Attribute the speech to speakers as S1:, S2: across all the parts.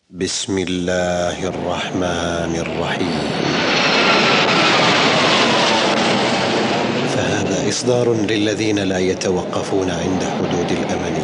S1: بسم الله الرحمن الرحيم. فهذا إصدار للذين لا يتوقفون عند حدود الأمل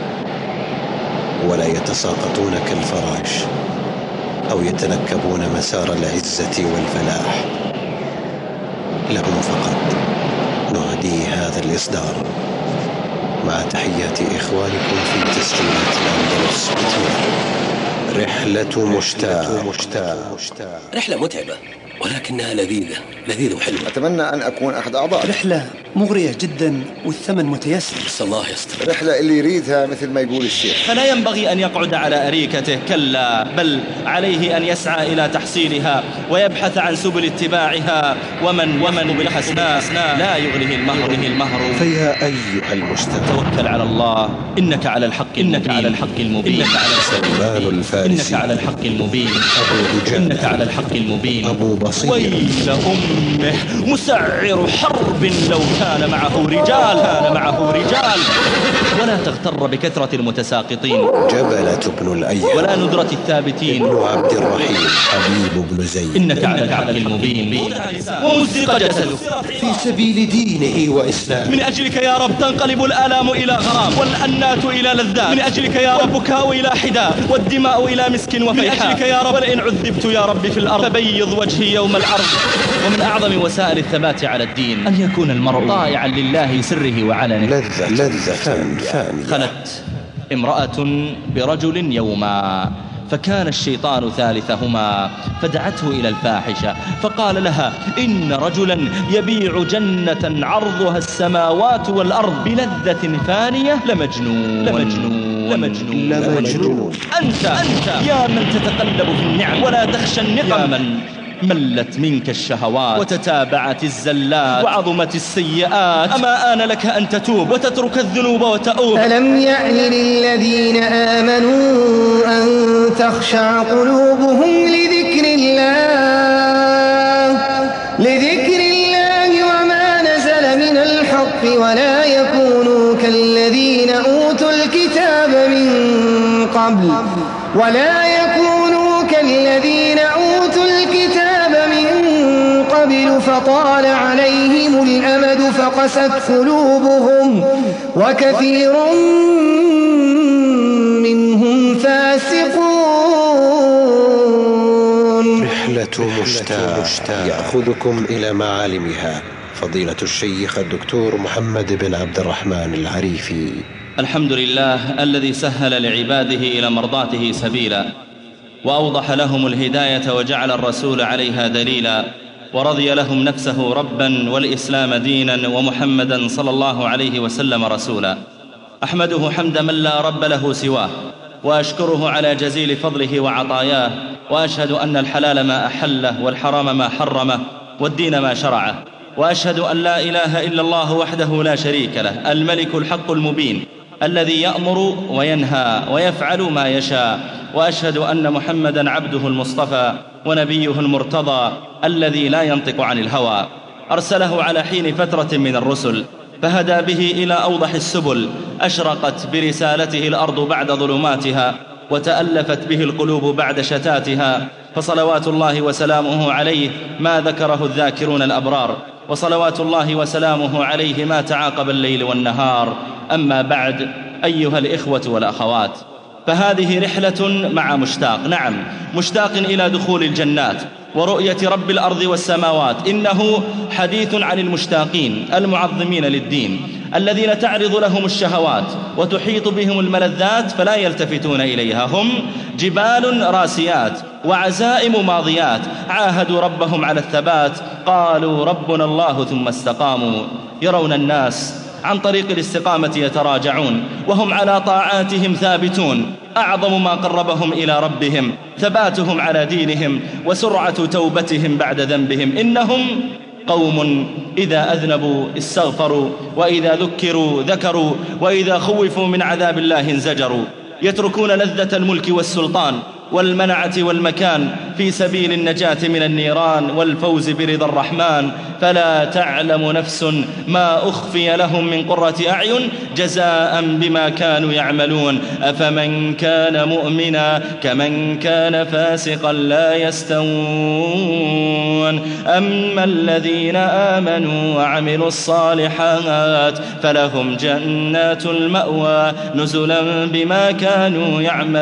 S1: ولا يتساقطون كالفراش أو يتنكبون مسار العزة والفلاح. لهم فقط نهدي هذا الإصدار مع تحيات إخوانكم في تسجيلات الأندلس بتمير. رحلة مشتاق.
S2: رحلة متعبة ولكنها لذيذة وحلوة.
S3: أتمنى أن أكون أحد أعضاء.
S4: رحلة مغرية جدا والثمن متيسر.
S2: بس الله يستر.
S3: رحلة اللي يريدها مثل ما يقول الشيخ.
S5: فلا ينبغي أن يقعد على أريكته، كلا، بل عليه أن يسعى إلى تحصيلها ويبحث عن سبل اتباعها. ومن بالحسناء لا يغره المهر.
S1: فيا أيها المشتاق،
S5: توكل على الله، إنك على الحق المبين.
S1: سلمان الفارسي،
S5: إنك على الحق المبين.
S1: أبو دجانة،
S5: إنك على الحق المبين.
S1: أبو بصير.
S5: ويل أمه، مسعر حرب لو كان معه رجال. ولا تغتر بكثرة المتساقطين.
S1: جبلة بن الأيهم،
S5: ولا ندرة الثابتين.
S1: ابن عبد الرحيم، حبيب بن زيد.
S5: إنك على الحق المبين. ومزق جسده
S1: في سبيل دينه وإسلامه.
S5: من أجلك يا رب تنقلب الآلام إلى غرام، والأنات إلى لذات. من أجلك يا رب بكاء إلى حداء، والدماء إلى مسك وفيحاء. من أجلك يا رب ولئن عذبت يا رب في الأرض فبيض وجهي يوم العرض. ومن أعظم وسائل الثبات على الدين أن يكون المرء طائعا لله سره وعلنه.
S1: لذة ثانية.
S5: خلت امرأة برجل يوما، فكان الشيطان ثالثهما، فدعته إلى الفاحشة فقال لها: إن رجلا يبيع جنة عرضها السماوات والأرض بلذة فانية لمجنون. أنت يا من تتقلب في النعم ولا تخشى النقم، يا من ملت منك الشهوات وتتابعت الزلات وعظمت السيئات. أما آن لك أن تتوب وتترك الذنوب وتؤوب؟
S6: ألم يأن للذين آمنوا أن تخشع قلوبهم لذكر الله وما نزل من الحق ولا يكونوا كالذين أوتوا الكتاب من قبل فطال عليهم الأمد فقست قلوبهم وكثير منهم فاسقون.
S1: رحلة مشتاق يأخذكم إلى معالمها فضيلة الشيخ الدكتور محمد بن عبد الرحمن العريفي.
S5: الحمد لله الذي سهل لعباده إلى مرضاته سبيلا، وأوضح لهم الهداية وجعل الرسول عليها دليلا، ورضي لهم نفسه ربا والإسلام دينا ومحمدا صلى الله عليه وسلم رسولا. أحمده حمد من لا رب له سواه، وأشكره على جزيل فضله وعطاياه، وأشهد أن الحلال ما أحله والحرام ما حرمه والدين ما شرعه، وأشهد أن لا إله إلا الله وحده لا شريك له، الملك الحق المبين الذي يأمر وينهى ويفعل ما يشاء. وأشهد أن محمدا عبده المصطفى ونبيه المرتضى الذي لا ينطق عن الهوى، أرسله على حين فترة من الرسل فهدى به إلى أوضح السبل، أشرقت برسالته الأرض بعد ظلماتها وتألفت به القلوب بعد شتاتها. فصلوات الله وسلامه عليه ما ذكره الذاكرون الأبرار، وصلوات الله وسلامه عليه ما تعاقب الليل والنهار. أما بعد، أيها الإخوة والأخوات، فهذه رحلة مع مشتاق، نعم مشتاق إلى دخول الجنات ورؤية رب الأرض والسماوات. إنه حديث عن المشتاقين المعظمين للدين الذين تعرض لهم الشهوات وتحيط بهم الملذات فلا يلتفتون إليها. هم جبال راسيات وعزائم ماضيات، عاهدوا ربهم على الثبات، قالوا ربنا الله ثم استقاموا. يرون الناس عن طريق الاستقامة يتراجعون وهم على طاعاتهم ثابتون. أعظم ما قربهم إلى ربهم ثباتهم على دينهم وسرعة توبتهم بعد ذنبهم. إنهم قوم إذا أذنبوا استغفروا، وإذا ذكروا ذكروا، وإذا خوفوا من عذاب الله انزجروا. يتركون لذة الملك والسلطان والمنعة والمكان في سبيل النجاة من النيران والفوز برضا الرحمن. فلا تعلم نفس ما أخفي لهم من قرة أعين جزاء بما كانوا يعملون أفمن كان مؤمنا كمن كان فاسقا لا يستوون أما الذين آمنوا وعملوا الصالحات فلهم جنات المأوى نزلا بما كانوا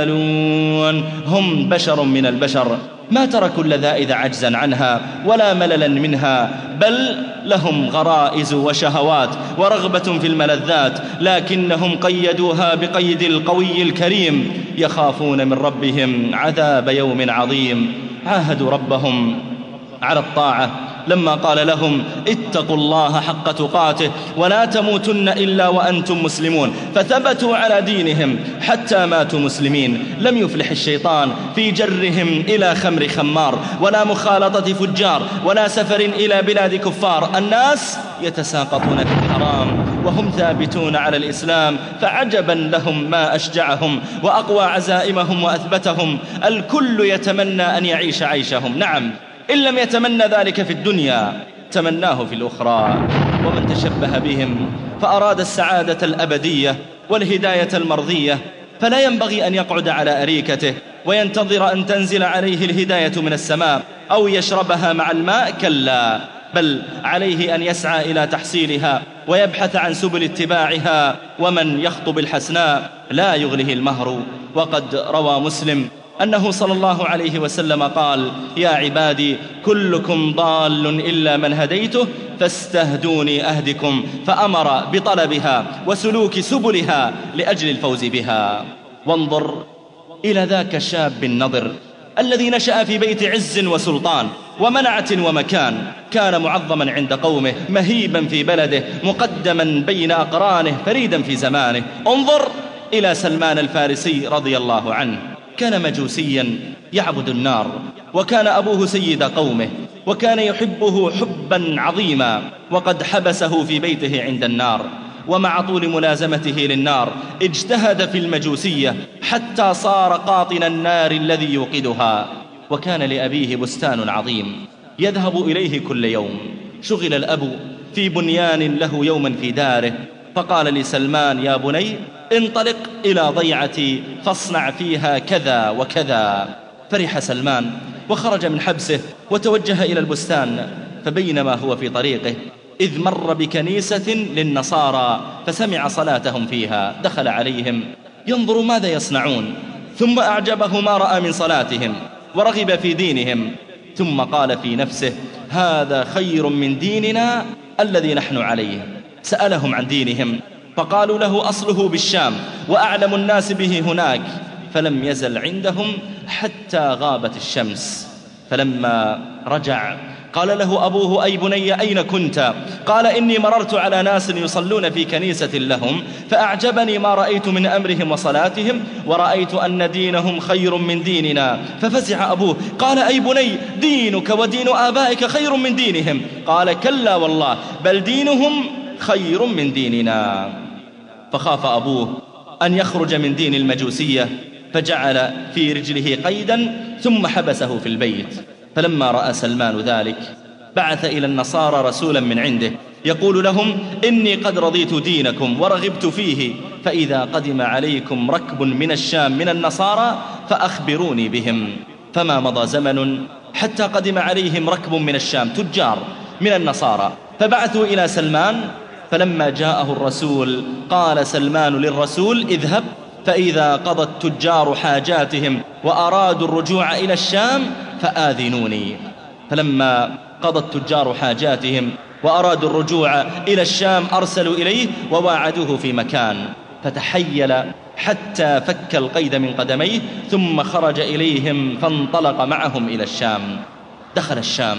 S5: يعملون. هم بشر من البشر ما تركوا اللذائذ عجزا عنها ولا مللا منها، بل لهم غرائز وشهوات ورغبة في الملذات، لكنهم قيدوها بقيد القوي الكريم يخافون من ربهم عذاب يوم عظيم. عاهدوا ربهم على الطاعة لما قال لهم اتقوا الله حق تقاته ولا تموتن إلا وأنتم مسلمون، فثبتوا على دينهم حتى ماتوا مسلمين. لم يفلح الشيطان في جرهم إلى خمر خمار ولا مخالطة فجار ولا سفر إلى بلاد كفار. الناس يتساقطون في الحرام وهم ثابتون على الإسلام، فعجبا لهم ما أشجعهم وأقوى عزائمهم وأثبتهم. الكل يتمنى أن يعيش عيشهم، نعم، إن لم يتمنى ذلك في الدنيا تمناه في الأخرى. ومن تشبه بهم فأراد السعادة الأبدية والهداية المرضية فلا ينبغي أن يقعد على أريكته وينتظر أن تنزل عليه الهداية من السماء أو يشربها مع الماء، كلا، بل عليه أن يسعى إلى تحصيلها ويبحث عن سبل اتباعها. ومن يخطب الحسناء لا يغله المهر. وقد روى مسلم أنه صلى الله عليه وسلم قال: يا عبادي كلكم ضال إلا من هديته فاستهدوني أهدكم، فأمر بطلبها وسلوك سبلها لأجل الفوز بها. وانظر إلى ذاك الشاب النضر الذي نشأ في بيت عز وسلطان ومنعة ومكان، كان معظما عند قومه، مهيبا في بلده، مقدما بين أقرانه، فريدا في زمانه. انظر إلى سلمان الفارسي رضي الله عنه، كان مجوسيا يعبد النار، وكان أبوه سيد قومه، وكان يحبه حبا عظيما، وقد حبسه في بيته عند النار. ومع طول ملازمته للنار اجتهد في المجوسية حتى صار قاطن النار الذي يوقدها. وكان لأبيه بستان عظيم يذهب إليه كل يوم. شغل الأب في بنيان له يوما في داره، فقال لسلمان: يا بني انطلق إلى ضيعتي فاصنع فيها كذا وكذا. فرح سلمان وخرج من حبسه وتوجه إلى البستان، فبينما هو في طريقه إذ مر بكنيسة للنصارى فسمع صلاتهم فيها، دخل عليهم ينظر ماذا يصنعون، ثم أعجبه ما رأى من صلاتهم ورغب في دينهم، ثم قال في نفسه: هذا خير من ديننا الذي نحن عليه. سألهم عن دينهم فقالوا له: أصله بالشام وأعلم الناس به هناك. فلم يزل عندهم حتى غابت الشمس. فلما رجع قال له أبوه: أي بني أين كنت؟ قال: إني مررت على ناس يصلون في كنيسة لهم فأعجبني ما رأيت من أمرهم وصلاتهم، ورأيت أن دينهم خير من ديننا. ففزع أبوه، قال: أي بني دينك ودين آبائك خير من دينهم. قال: كلا والله، بل دينهم خير من ديننا. فخاف أبوه أن يخرج من دين المجوسية، فجعل في رجله قيدا ثم حبسه في البيت. فلما رأى سلمان ذلك بعث إلى النصارى رسولا من عنده يقول لهم: إني قد رضيت دينكم ورغبت فيه، فإذا قدم عليكم ركب من الشام من النصارى فأخبروني بهم. فما مضى زمن حتى قدم عليهم ركب من الشام، تجار من النصارى، فبعثوا إلى سلمان. فلما جاءه الرسول قال سلمان للرسول: اذهب فإذا قضى التجار حاجاتهم وأرادوا الرجوع إلى الشام فآذنوني. فلما قضى التجار حاجاتهم وأرادوا الرجوع إلى الشام أرسلوا إليه وواعدوه في مكان، فتحيل حتى فك القيد من قدميه، ثم خرج إليهم فانطلق معهم إلى الشام. دخل الشام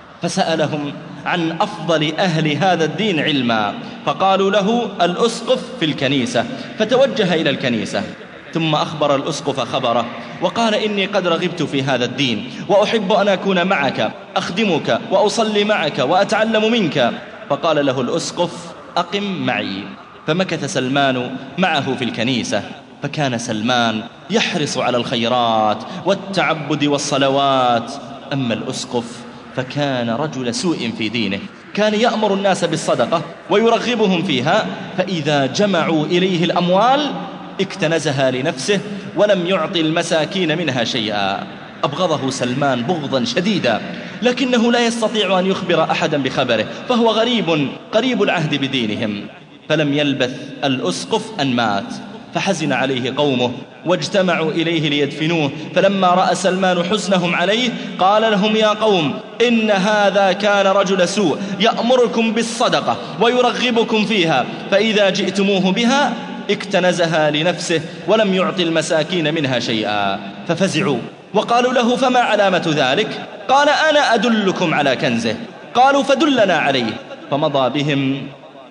S5: فسألهم عن أفضل أهل هذا الدين علما، فقالوا له: الأسقف في الكنيسة. فتوجه إلى الكنيسة، ثم أخبر الأسقف خبره وقال: إني قد رغبت في هذا الدين وأحب أن أكون معك، أخدمك وأصلي معك وأتعلم منك. فقال له الأسقف: أقم معي. فمكث سلمان معه في الكنيسة، فكان سلمان يحرص على الخيرات والتعبد والصلوات. أما الأسقف فكان رجل سوء في دينه، كان يأمر الناس بالصدقة ويرغبهم فيها، فإذا جمعوا إليه الأموال اكتنزها لنفسه ولم يعطي المساكين منها شيئا. أبغضه سلمان بغضا شديدا، لكنه لا يستطيع أن يخبر أحدا بخبره، فهو قريب العهد بدينهم. فلم يلبث الأسقف أن مات، فحزن عليه قومه واجتمعوا إليه ليدفنوه. فلما رأى سلمان حزنهم عليه قال لهم: يا قوم، إن هذا كان رجل سوء يأمركم بالصدقة ويرغبكم فيها، فإذا جئتموه بها اكتنزها لنفسه ولم يعطي المساكين منها شيئا. ففزعوا وقالوا له: فما علامة ذلك؟ قال: أنا أدلكم على كنزه. قالوا: فدلنا عليه. فمضى بهم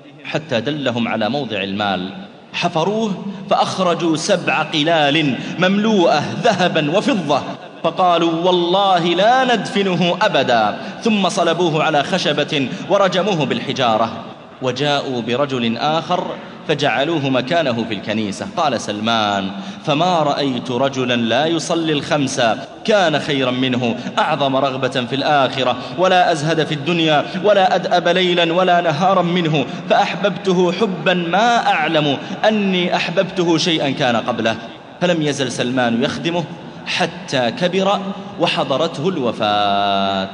S5: حتى دلهم على موضع المال، حفروه فأخرجوا 7 قلال مملوءة ذهبا وفضة، فقالوا: والله لا ندفنه أبدا. ثم صلبوه على خشبة ورجموه بالحجارة. وجاءوا برجل آخر فجعلوه مكانه في الكنيسة. قال سلمان: فما رأيت رجلا لا يصلي الخمسة كان خيرا منه، أعظم رغبة في الآخرة، ولا أزهد في الدنيا، ولا أدأب ليلا ولا نهارا منه، فأحببته حبا ما أعلم أني أحببته شيئا كان قبله. فلم يزل سلمان يخدمه حتى كبر وحضرته الوفاة.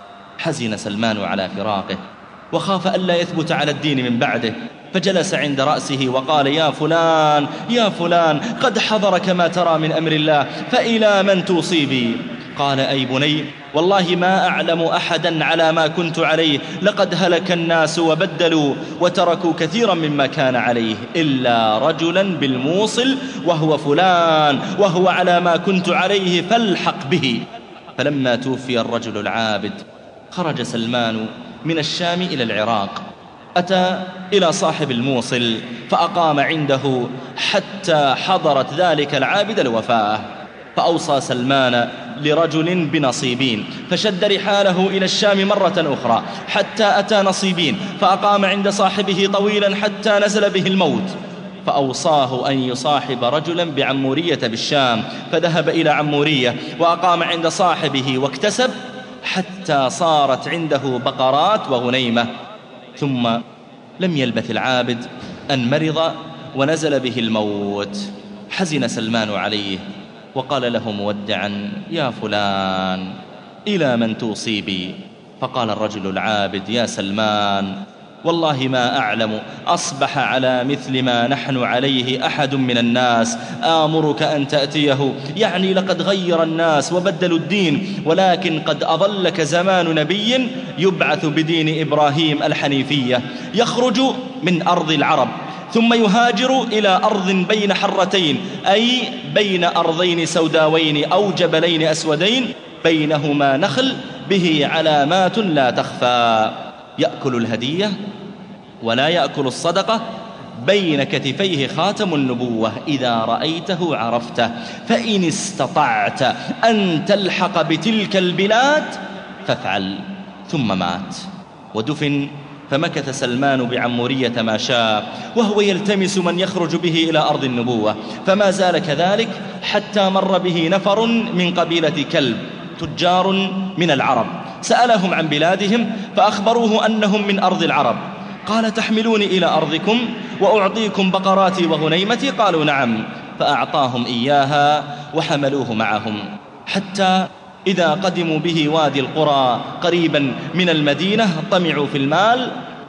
S5: حزن سلمان على فراقه وخاف ألا يثبت على الدين من بعده، فجلس عند رأسه وقال: يا فلان يا فلان، قد حضرك ما ترى من أمر الله، فإلى من توصي بي؟ قال: أي بني، والله ما أعلم أحدا على ما كنت عليه، لقد هلك الناس وبدلوا وتركوا كثيرا مما كان عليه، إلا رجلا بالموصل وهو فلان، وهو على ما كنت عليه فالحق به. فلما توفي الرجل العابد خرج سلمان من الشام إلى العراق، أتى إلى صاحب الموصل فأقام عنده حتى حضرت ذلك العابد الوفاة. فأوصى سلمان لرجل بنصيبين، فشد رحاله إلى الشام مرة أخرى حتى أتى نصيبين، فأقام عند صاحبه طويلا حتى نزل به الموت. فأوصاه أن يصاحب رجلا بعمورية بالشام، فذهب إلى عمورية وأقام عند صاحبه واكتسب حتى صارت عنده بقرات وغنيمة. ثم لم يلبث العابد أن مرض ونزل به الموت. حزن سلمان عليه وقال له مودعا: يا فلان، إلى من توصي بي؟ فقال الرجل العابد: يا سلمان، والله ما أعلم أصبح على مثل ما نحن عليه أحد من الناس، آمرك أن تأتيه، يعني لقد غير الناس وبدلوا الدين، ولكن قد أظلك زمان نبي يبعث بدين إبراهيم الحنيفية، يخرج من أرض العرب ثم يهاجر إلى أرض بين حرتين، أي بين أرضين سوداوين أو جبلين أسودين بينهما نخل به علامات لا تخفى، يأكل الهدية ولا يأكل الصدقة، بين كتفيه خاتم النبوة، إذا رأيته عرفته، فإن استطعت أن تلحق بتلك البلاد فافعل. ثم مات ودفن. فمكث سلمان بعمورية ما شاء وهو يلتمس من يخرج به إلى أرض النبوة، فما زال كذلك حتى مر به نفر من قبيلة كلب، تجار من العرب، سألهم عن بلادهم فأخبروه أنهم من أرض العرب. قال: تحملوني إلى أرضكم وأعطيكم بقراتي وغنيمتي؟ قالوا: نعم. فأعطاهم إياها وحملوه معهم، حتى إذا قدموا به وادي القرى قريبا من المدينة طمعوا في المال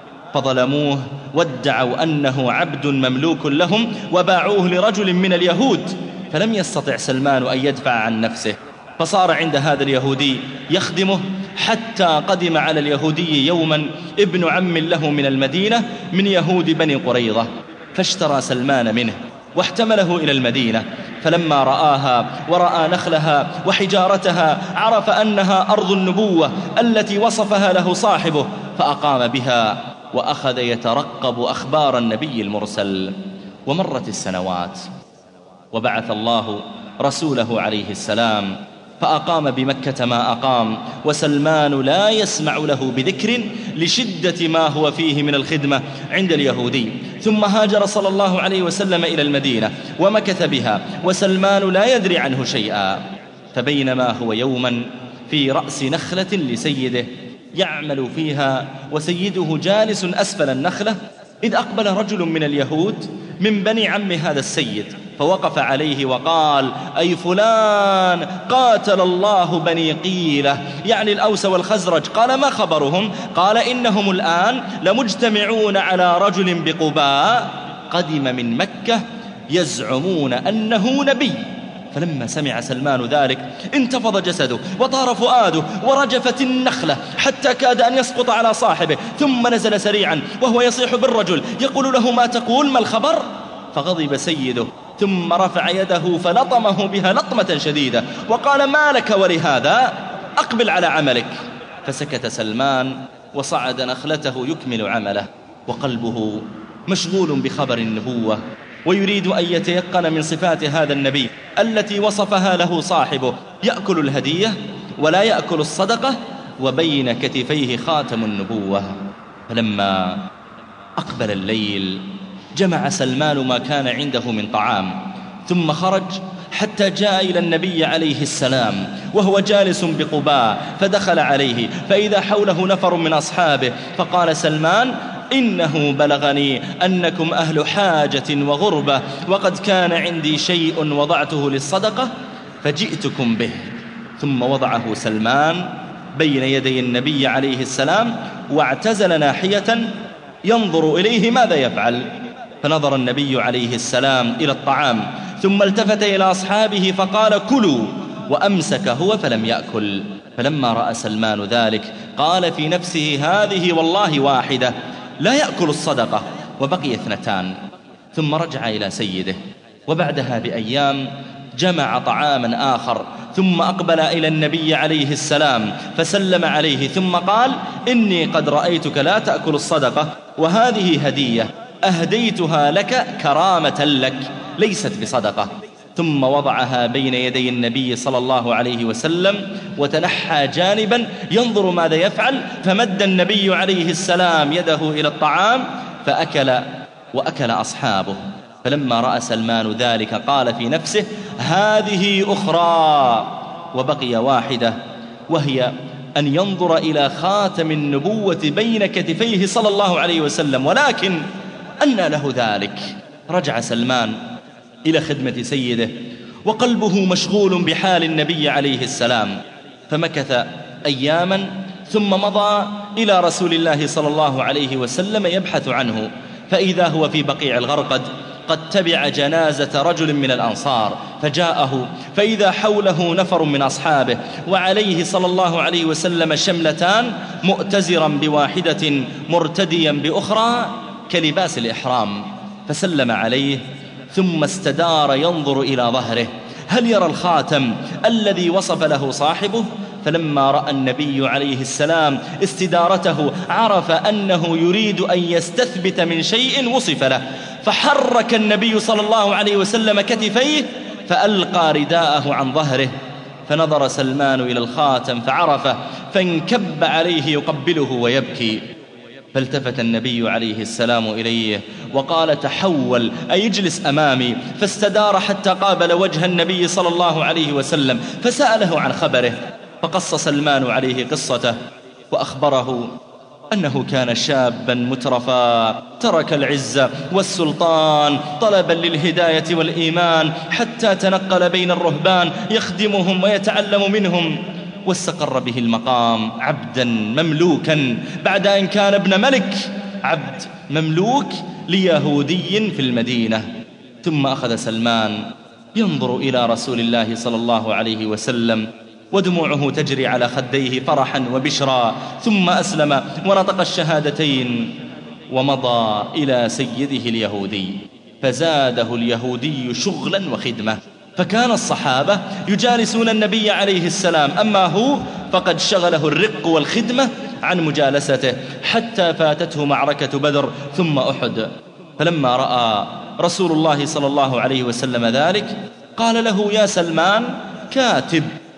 S5: فظلموه، وادعوا أنه عبد مملوك لهم، وباعوه لرجل من اليهود، فلم يستطع سلمان أن يدفع عن نفسه، فصار عند هذا اليهودي يخدمه، حتى قدم على اليهودي يوما ابن عم له من المدينة من يهود بني قريظة، فاشترى سلمان منه واحتمله إلى المدينة. فلما رآها ورأى نخلها وحجارتها عرف أنها أرض النبوة التي وصفها له صاحبه، فأقام بها وأخذ يترقب أخبار النبي المرسل. ومرت السنوات وبعث الله رسوله عليه السلام فأقام بمكة ما أقام، وسلمان لا يسمع له بذكر لشدة ما هو فيه من الخدمة عند اليهودي. ثم هاجر صلى الله عليه وسلم إلى المدينة ومكث بها، وسلمان لا يدري عنه شيئا. فبينما هو يوما في رأس نخلة لسيده يعمل فيها وسيده جالس أسفل النخلة، إذ أقبل رجل من اليهود من بني عم هذا السيد، فوقف عليه وقال: أي فلان، قاتل الله بني قيلة، يعني الأوس والخزرج. قال: ما خبرهم؟ قال: إنهم الآن لمجتمعون على رجل بقباء قدم من مكة يزعمون أنه نبي. فلما سمع سلمان ذلك انتفض جسده وطار فؤاده ورجفت النخلة حتى كاد أن يسقط على صاحبه، ثم نزل سريعا وهو يصيح بالرجل يقول له: ما تقول؟ ما الخبر؟ فغضب سيده ثم رفع يده فلطمه بها لطمة شديدة وقال: ما لك ولهذا؟ أقبل على عملك. فسكت سلمان وصعد نخلته يكمل عمله، وقلبه مشغول بخبر النبوة، ويريد أن يتيقن من صفات هذا النبي التي وصفها له صاحبه: يأكل الهدية ولا يأكل الصدقة، وبين كتفيه خاتم النبوة. فلما أقبل الليل جمع سلمان ما كان عنده من طعام، ثم خرج حتى جاء إلى النبي عليه السلام وهو جالس بقباء، فدخل عليه فإذا حوله نفر من أصحابه، فقال سلمان: إنه بلغني أنكم أهل حاجة وغربة، وقد كان عندي شيء وضعته للصدقة فجئتكم به. ثم وضعه سلمان بين يدي النبي عليه السلام واعتزل ناحية ينظر إليه ماذا يفعل. فنظر النبي عليه السلام إلى الطعام ثم التفت إلى أصحابه فقال: كلوا، وأمسك هو فلم يأكل. فلما رأى سلمان ذلك قال في نفسه: هذه والله واحدة لا يأكل الصدقة، وبقي 2. ثم رجع إلى سيده، وبعدها بأيام جمع طعاما آخر، ثم أقبل إلى النبي عليه السلام فسلم عليه، ثم قال: إني قد رأيتك لا تأكل الصدقة، وهذه هدية أهديتها لك كرامة لك، ليست بصدقة. ثم وضعها بين يدي النبي صلى الله عليه وسلم وتنحى جانبا ينظر ماذا يفعل، فمد النبي عليه السلام يده إلى الطعام فأكل وأكل أصحابه. فلما رأى سلمان ذلك قال في نفسه: هذه أخرى، وبقي واحدة، وهي أن ينظر إلى خاتم النبوة بين كتفيه صلى الله عليه وسلم. ولكن أنى له ذلك؟ رجع سلمان إلى خدمة سيده وقلبه مشغول بحال النبي عليه السلام، فمكث أياما ثم مضى إلى رسول الله صلى الله عليه وسلم يبحث عنه، فإذا هو في بقيع الغرقد قد تبع جنازة رجل من الأنصار، فجاءه فإذا حوله نفر من أصحابه، وعليه صلى الله عليه وسلم شملتان، مؤتزرا بواحدة مرتديا بأخرى كلباس الإحرام. فسلم عليه ثم استدار ينظر إلى ظهره هل يرى الخاتم الذي وصف له صاحبه. فلما رأى النبي عليه السلام استدارته عرف أنه يريد أن يستثبت من شيء وصف له، فحرك النبي صلى الله عليه وسلم كتفيه فألقى رداءه عن ظهره، فنظر سلمان إلى الخاتم فعرفه، فانكب عليه يقبله ويبكي. فالتفت النبي عليه السلام إليه وقال: تحول أي اجلس أمامي. فاستدار حتى قابل وجه النبي صلى الله عليه وسلم فسأله عن خبره، فقص سلمان عليه قصته وأخبره أنه كان شابا مترفا ترك العزة والسلطان طلبا للهداية والإيمان، حتى تنقل بين الرهبان يخدمهم ويتعلم منهم، واستقر به المقام عبدا مملوكا بعد أن كان ابن ملك، عبد مملوك ليهودي في المدينة. ثم أخذ سلمان ينظر إلى رسول الله صلى الله عليه وسلم ودموعه تجري على خديه فرحا وبشرا، ثم أسلم ونطق الشهادتين ومضى إلى سيده اليهودي، فزاده اليهودي شغلا وخدمة. فكان الصحابة يجالسون النبي عليه السلام، أما هو فقد شغله الرق والخدمة عن مجالسته، حتى فاتته معركة بدر ثم أحد. فلما رأى رسول الله صلى الله عليه وسلم ذلك قال له: يا سلمان، كاتب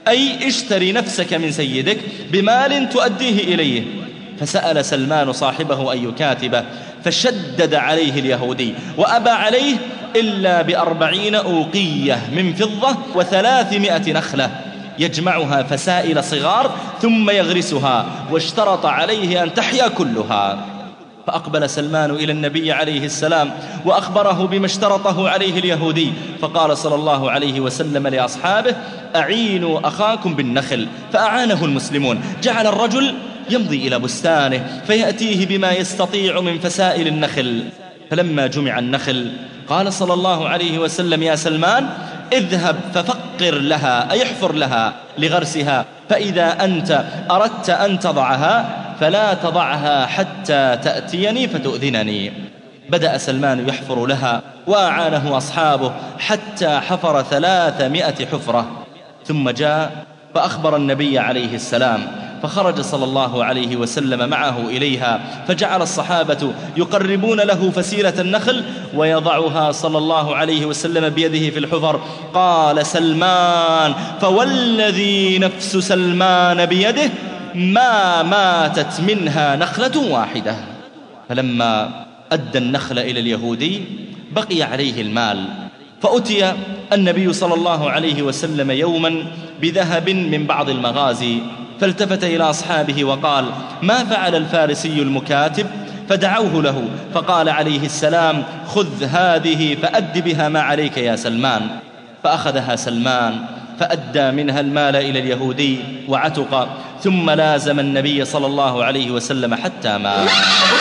S5: أي اشتري نفسك من سيدك بمال تؤديه إليه. فسأل سلمان صاحبه أن يكاتبه، فشدد عليه اليهودي وأبى عليه إلا ب40 أوقية من فضة و300 نخلة يجمعها فسائل صغار ثم يغرسها، واشترط عليه أن تحيا كلها. فأقبل سلمان إلى النبي عليه السلام وأخبره بما اشترطه عليه اليهودي، فقال صلى الله عليه وسلم لأصحابه: أعينوا أخاكم بالنخل. فأعانه المسلمون، جعل الرجل يمضي إلى بستانه فيأتيه بما يستطيع من فسائل النخل. فلما جمع النخل قال صلى الله عليه وسلم: يا سلمان، اذهب ففقر لها، أي احفر لها لغرسها، فإذا أنت أردت أن تضعها فلا تضعها حتى تأتيني فتؤذنني. بدأ سلمان يحفر لها وأعانه أصحابه حتى حفر 300 حفرة، ثم جاء فأخبر النبي عليه السلام، فخرج صلى الله عليه وسلم معه إليها، فجعل الصحابة يقربون له فسيلة النخل ويضعها صلى الله عليه وسلم بيده في الحفر. قال سلمان: فوالذي نفس سلمان بيده ما ماتت منها نخلة واحدة. فلما أدى النخل إلى اليهودي بقي عليه المال، فأتي النبي صلى الله عليه وسلم يوما بذهب من بعض المغازي، فالتفت إلى أصحابه وقال: ما فعل الفارسي المكاتب؟ فدعوه له، فقال عليه السلام: خذ هذه فأد بها ما عليك يا سلمان. فأخذها سلمان فأدى منها المال إلى اليهودي وعتق، ثم لازم النبي صلى الله عليه وسلم حتى مات.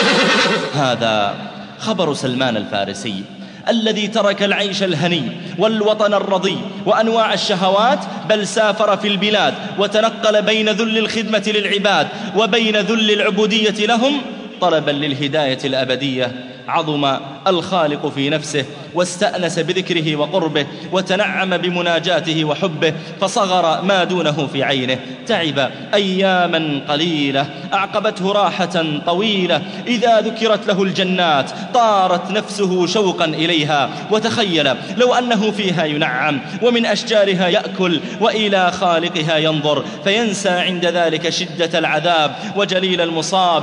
S5: هذا خبر سلمان الفارسي الذي ترك العيش الهني والوطن الرضي وأنواع الشهوات، بل سافر في البلاد وتنقل بين ذل الخدمة للعباد وبين ذل العبودية لهم طلبا للهداية الأبدية. عظم الخالق في نفسه واستأنس بذكره وقربه وتنعم بمناجاته وحبه، فصغر ما دونه في عينه. تعب أياما قليلة أعقبته راحة طويلة، إذا ذكرت له الجنات طارت نفسه شوقا إليها، وتخيل لو أنه فيها ينعم ومن أشجارها يأكل وإلى خالقها ينظر، فينسى عند ذلك شدة العذاب وجليل المصاب.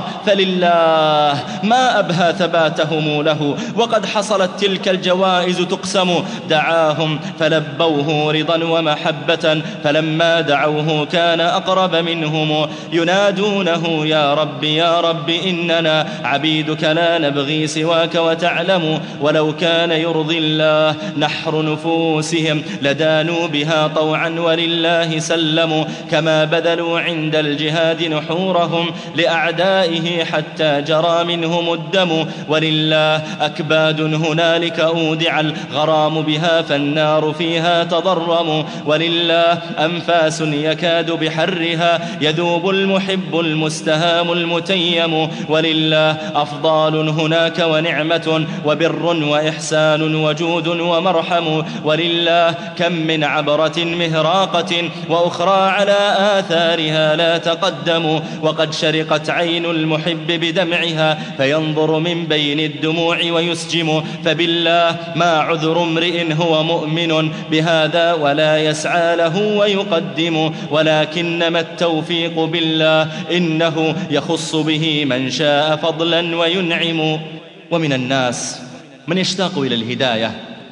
S5: فلله ما أبهى ثباتهم له، وقد حصلت تلك الجوائز تقسم. دعاهم فلبوه رضا ومحبة، فلما دعوه كان أقرب منهم، ينادونه: يا رب يا رب إننا عبيدك لا نبغي سواك وتعلم. ولو كان يرضي الله نحر نفوسهم لدانوا بها طوعا ولله سلموا، كما بذلوا عند الجهاد نحورهم لأعدائه حتى جرى منهم الدم. ولله أكباد هنالك أودع الغرام بها فالنار فيها تضرم. ولله أنفاس يكاد بحرها يذوب المحب المستهام المتيم. ولله أفضال هناك ونعمة وبر وإحسان وجود ومرحم. ولله كم من عبرة مهراقة وأخرى على آثارها لا تقدم، وقد شرقت عين المحب بدمعها فينظر من بين الدموع ويسجم. فبالله ما عذر امرئ هو مؤمن بهذا ولا يسعى له ويقدم، ولكنما التوفيق بالله إنه يخص به من شاء فضلا وينعم. ومن الناس من يشتاق إلى الهداية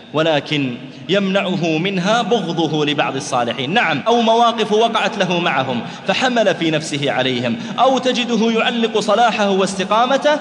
S5: ولكن يمنعه منها بغضه لبعض الصالحين، نعم، أو مواقف وقعت له معهم فحمل في نفسه عليهم، أو تجده يعلق صلاحه واستقامته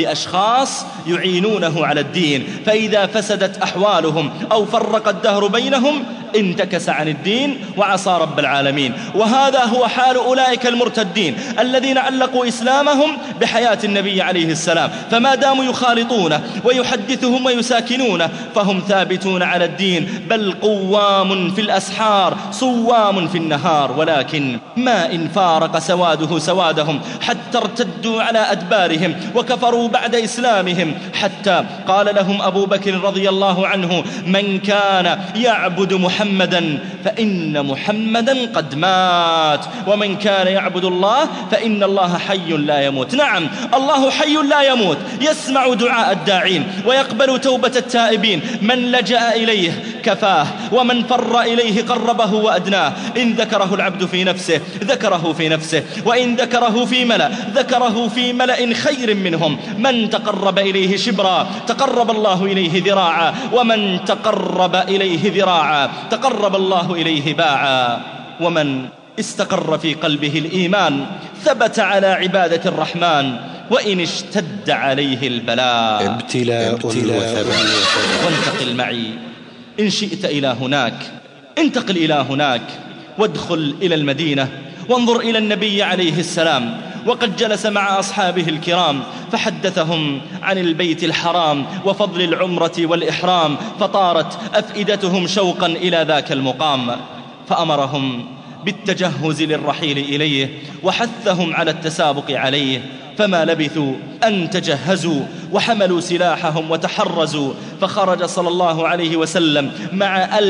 S5: بأشخاص يعينونه على الدين، فإذا فسدت أحوالهم أو فرق الدهر بينهم انتكس عن الدين وعصى رب العالمين. وهذا هو حال أولئك المرتدين الذين علقوا إسلامهم بحياة النبي عليه السلام، فما داموا يخالطونه ويحدثهم ويساكنونه فهم ثابتون على الدين، بل قوام في الأسحار صوام في النهار. ولكن ما إن فارق سواده سوادهم حتى ارتدوا على أدبارهم وكفروا بعد إسلامهم، حتى قال لهم أبو بكر رضي الله عنه: من كان يعبد محمد محمدا فإن محمدا قد مات، ومن كان يعبد الله فإن الله حي لا يموت. نعم، الله حي لا يموت، يسمع دعاء الداعين ويقبل توبة التائبين. من لجأ إليه كفاه، ومن فر إليه قربه وأدناه. إن ذكره العبد في نفسه ذكره في نفسه، وإن ذكره في ملأ ذكره في ملأ خير منهم. من تقرب إليه شبرا تقرب الله إليه ذراعا، ومن تقرب إليه ذراعا تقرب الله إليه باعا. ومن استقر في قلبه الإيمان ثبت على عبادة الرحمن، وإن اشتد عليه البلاء
S1: ابتلاء وثبات.
S5: وانتقل معي إن شئت إلى هناك، انتقل إلى هناك وادخل إلى المدينة وانظر إلى النبي عليه السلام، وقد جلس مع أصحابه الكرام فحدثهم عن البيت الحرام وفضل العمرة والإحرام، فطارت أفئدتهم شوقا إلى ذاك المقام، فأمرهم بالتجهز للرحيل إليه وحثهم على التسابق عليه. فما لبثوا أن تجهزوا وحملوا سلاحهم وتحرزوا، فخرج صلى الله عليه وسلم مع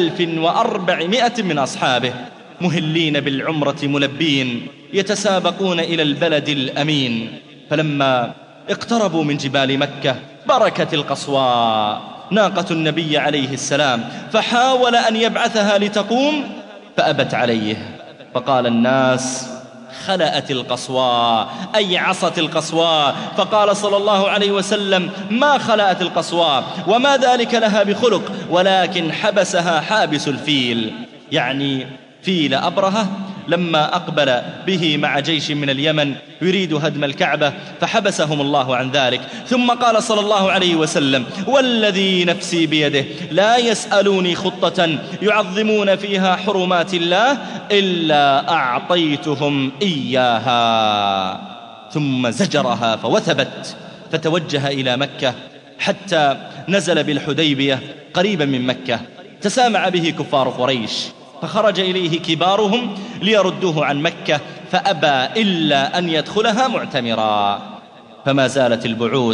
S5: 1400 من أصحابه مهلين بالعمرة ملبين، يتسابقون إلى البلد الأمين. فلما اقتربوا من جبال مكة بركت القصواء ناقة النبي عليه السلام، فحاول أن يبعثها لتقوم فأبت عليه، فقال الناس خلأت القصواء، أي عصت القصواء. فقال صلى الله عليه وسلم ما خلأت القصواء وما ذلك لها بخلق، ولكن حبسها حابس الفيل، يعني فيل أبرهة لما أقبل به مع جيش من اليمن يريد هدم الكعبة فحبسهم الله عن ذلك. ثم قال صلى الله عليه وسلم والذي نفسي بيده لا يسألوني خطة يعظمون فيها حرمات الله إلا أعطيتهم إياها. ثم زجرها فوثبت، فتوجه إلى مكة حتى نزل بالحديبية قريبا من مكة. تسامع به كفار قريش، فخرج إليه كبارهم ليردوه عن مكة، فأبى إلا أن يدخلها معتمرا. فما زالت البعوث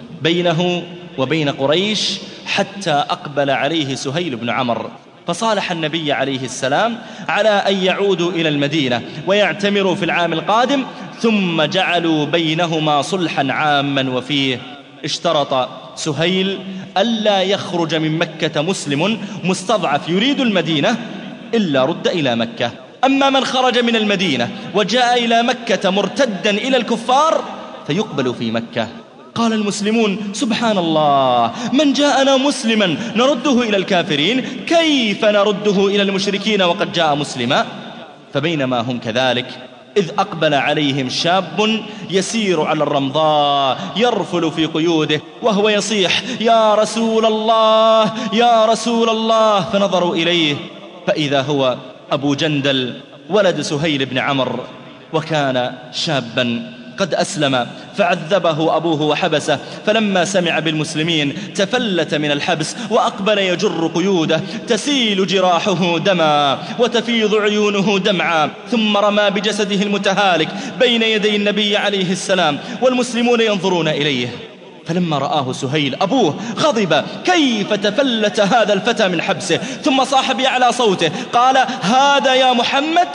S5: بينه وبين قريش حتى أقبل عليه سهيل بن عمرو، فصالح النبي عليه السلام على أن يعودوا إلى المدينة ويعتمروا في العام القادم، ثم جعلوا بينهما صلحا عاما، وفيه اشترط سهيل ألا يخرج من مكة مسلم مستضعف يريد المدينة إلا رد إلى مكة. أما من خرج من المدينة وجاء إلى مكة مرتدا إلى الكفار فيقبل في مكة. قال المسلمون سبحان الله، من جاءنا مسلما نرده إلى الكافرين، كيف نرده إلى المشركين وقد جاء مسلما؟ فبينما هم كذلك إذ أقبل عليهم شاب يسير على الرمضاء يرفل في قيوده وهو يصيح يا رسول الله يا رسول الله، فنظروا إليه فإذا هو أبو جندل ولد سهيل بن عمرو، وكان شابا قد أسلم، فعذبه أبوه وحبسه. فلما سمع بالمسلمين تفلت من الحبس وأقبل يجر قيوده، تسيل جراحه دما وتفيض عيونه دمعا، ثم رمى بجسده المتهالك بين يدي النبي عليه السلام والمسلمون ينظرون إليه. فلما رآه سهيل أبوه غضب، كيف تفلت هذا الفتى من حبسه؟ ثم صاح بأعلى صوته قال هذا يا محمد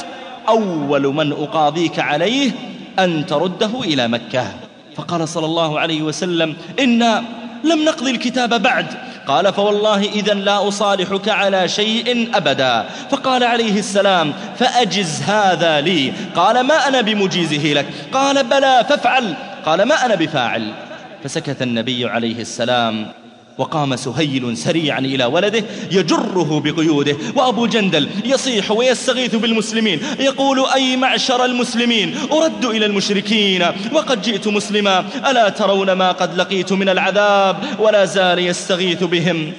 S5: أول من أقاضيك عليه أن ترده إلى مكة. فقال صلى الله عليه وسلم إنا لم نقضي الكتاب بعد. قال فوالله إذن لا أصالحك على شيء أبدا. فقال عليه السلام فأجز هذا لي. قال ما أنا بمجيزه لك. قال بلى فافعل. قال ما أنا بفاعل. فسكت النبي عليه السلام، وقام سهيل سريعا إلى ولده يجره بقيوده، وأبو جندل يصيح ويستغيث بالمسلمين يقول أي معشر المسلمين أرد إلى المشركين وقد جئت مسلما، ألا ترون ما قد لقيت من العذاب؟ ولا زال يستغيث بهم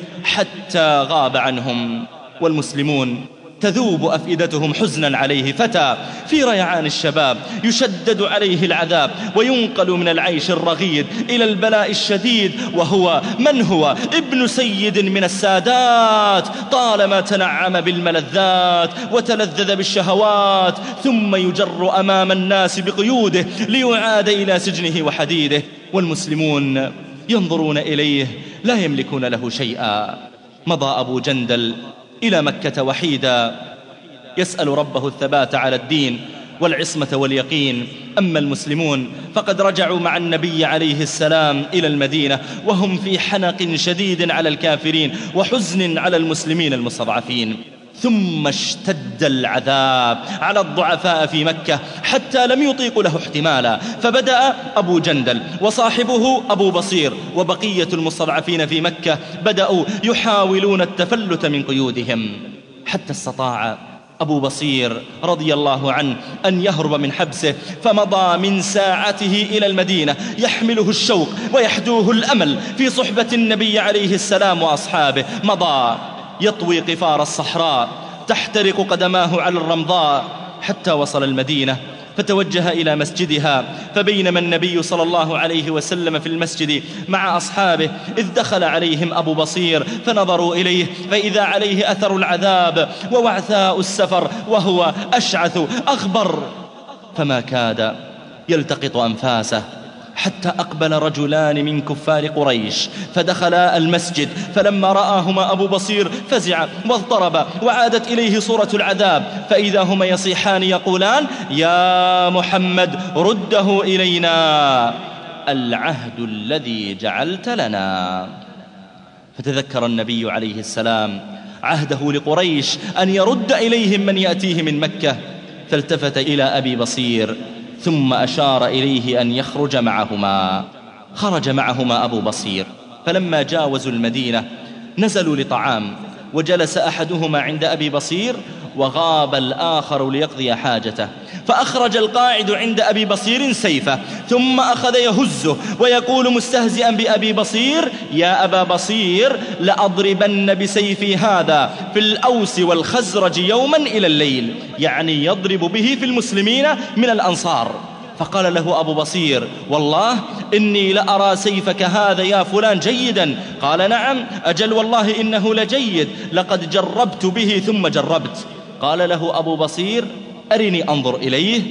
S5: حتى غاب عنهم. والمسلمون تذوب أفئدتهم حزنا عليه، فتى في ريعان الشباب يشدد عليه العذاب وينقل من العيش الرغيد إلى البلاء الشديد، وهو من هو؟ ابن سيد من السادات، طالما تنعم بالملذات وتلذذ بالشهوات، ثم يجر أمام الناس بقيوده ليعاد إلى سجنه وحديده. والمسلمون ينظرون إليه لا يملكون له شيئا. مضى أبو جندل إلى مكة وحيدا يسأل ربه الثبات على الدين والعصمة واليقين. أما المسلمون فقد رجعوا مع النبي عليه السلام إلى المدينة وهم في حنق شديد على الكافرين وحزن على المسلمين المستضعفين. ثم اشتد العذاب على الضعفاء في مكة حتى لم يطيقوا له احتمالا، فبدأ أبو جندل وصاحبه أبو بصير وبقية المستضعفين في مكة بدأوا يحاولون التفلت من قيودهم، حتى استطاع أبو بصير رضي الله عنه أن يهرب من حبسه، فمضى من ساعته إلى المدينة يحمله الشوق ويحدوه الأمل في صحبة النبي عليه السلام وأصحابه. مضى يطوي قفار الصحراء تحترق قدماه على الرمضاء حتى وصل المدينة، فتوجه إلى مسجدها. فبينما النبي صلى الله عليه وسلم في المسجد مع أصحابه إذ دخل عليهم أبو بصير فنظروا إليه فإذا عليه أثر العذاب ووعثاء السفر وهو أشعث أغبر، فما كاد يلتقط أنفاسه حتى أقبل رجلان من كفار قريش فدخلا المسجد، فلما رآهما أبو بصير فزع واضطرب وعادت إليه صورة العذاب، فإذا هما يصيحان يقولان: يا محمد رده إلينا، العهد الذي جعلت لنا. فتذكر النبي عليه السلام عهده لقريش أن يرد إليهم من يأتيه من مكة، فالتفت إلى أبي بصير ثم أشار إليه أن يخرج معهما. خرج معهما أبو بصير، فلما جاوزوا المدينة نزلوا لطعام، وجلس أحدهما عند أبي بصير وغاب الآخر ليقضي حاجته، فأخرج القاعد عند أبي بصير سيفه ثم أخذ يهزه ويقول مستهزئا بأبي بصير: يا أبا بصير لأضربن بسيفي هذا في الأوس والخزرج يوما إلى الليل، يعني يضرب به في المسلمين من الأنصار. فقال له أبو بصير: والله إني لأرى سيفك هذا يا فلان جيدا. قال: نعم أجل والله إنه لجيد، لقد جربت به ثم جربت. قال له أبو بصير: أرني أنظر إليه.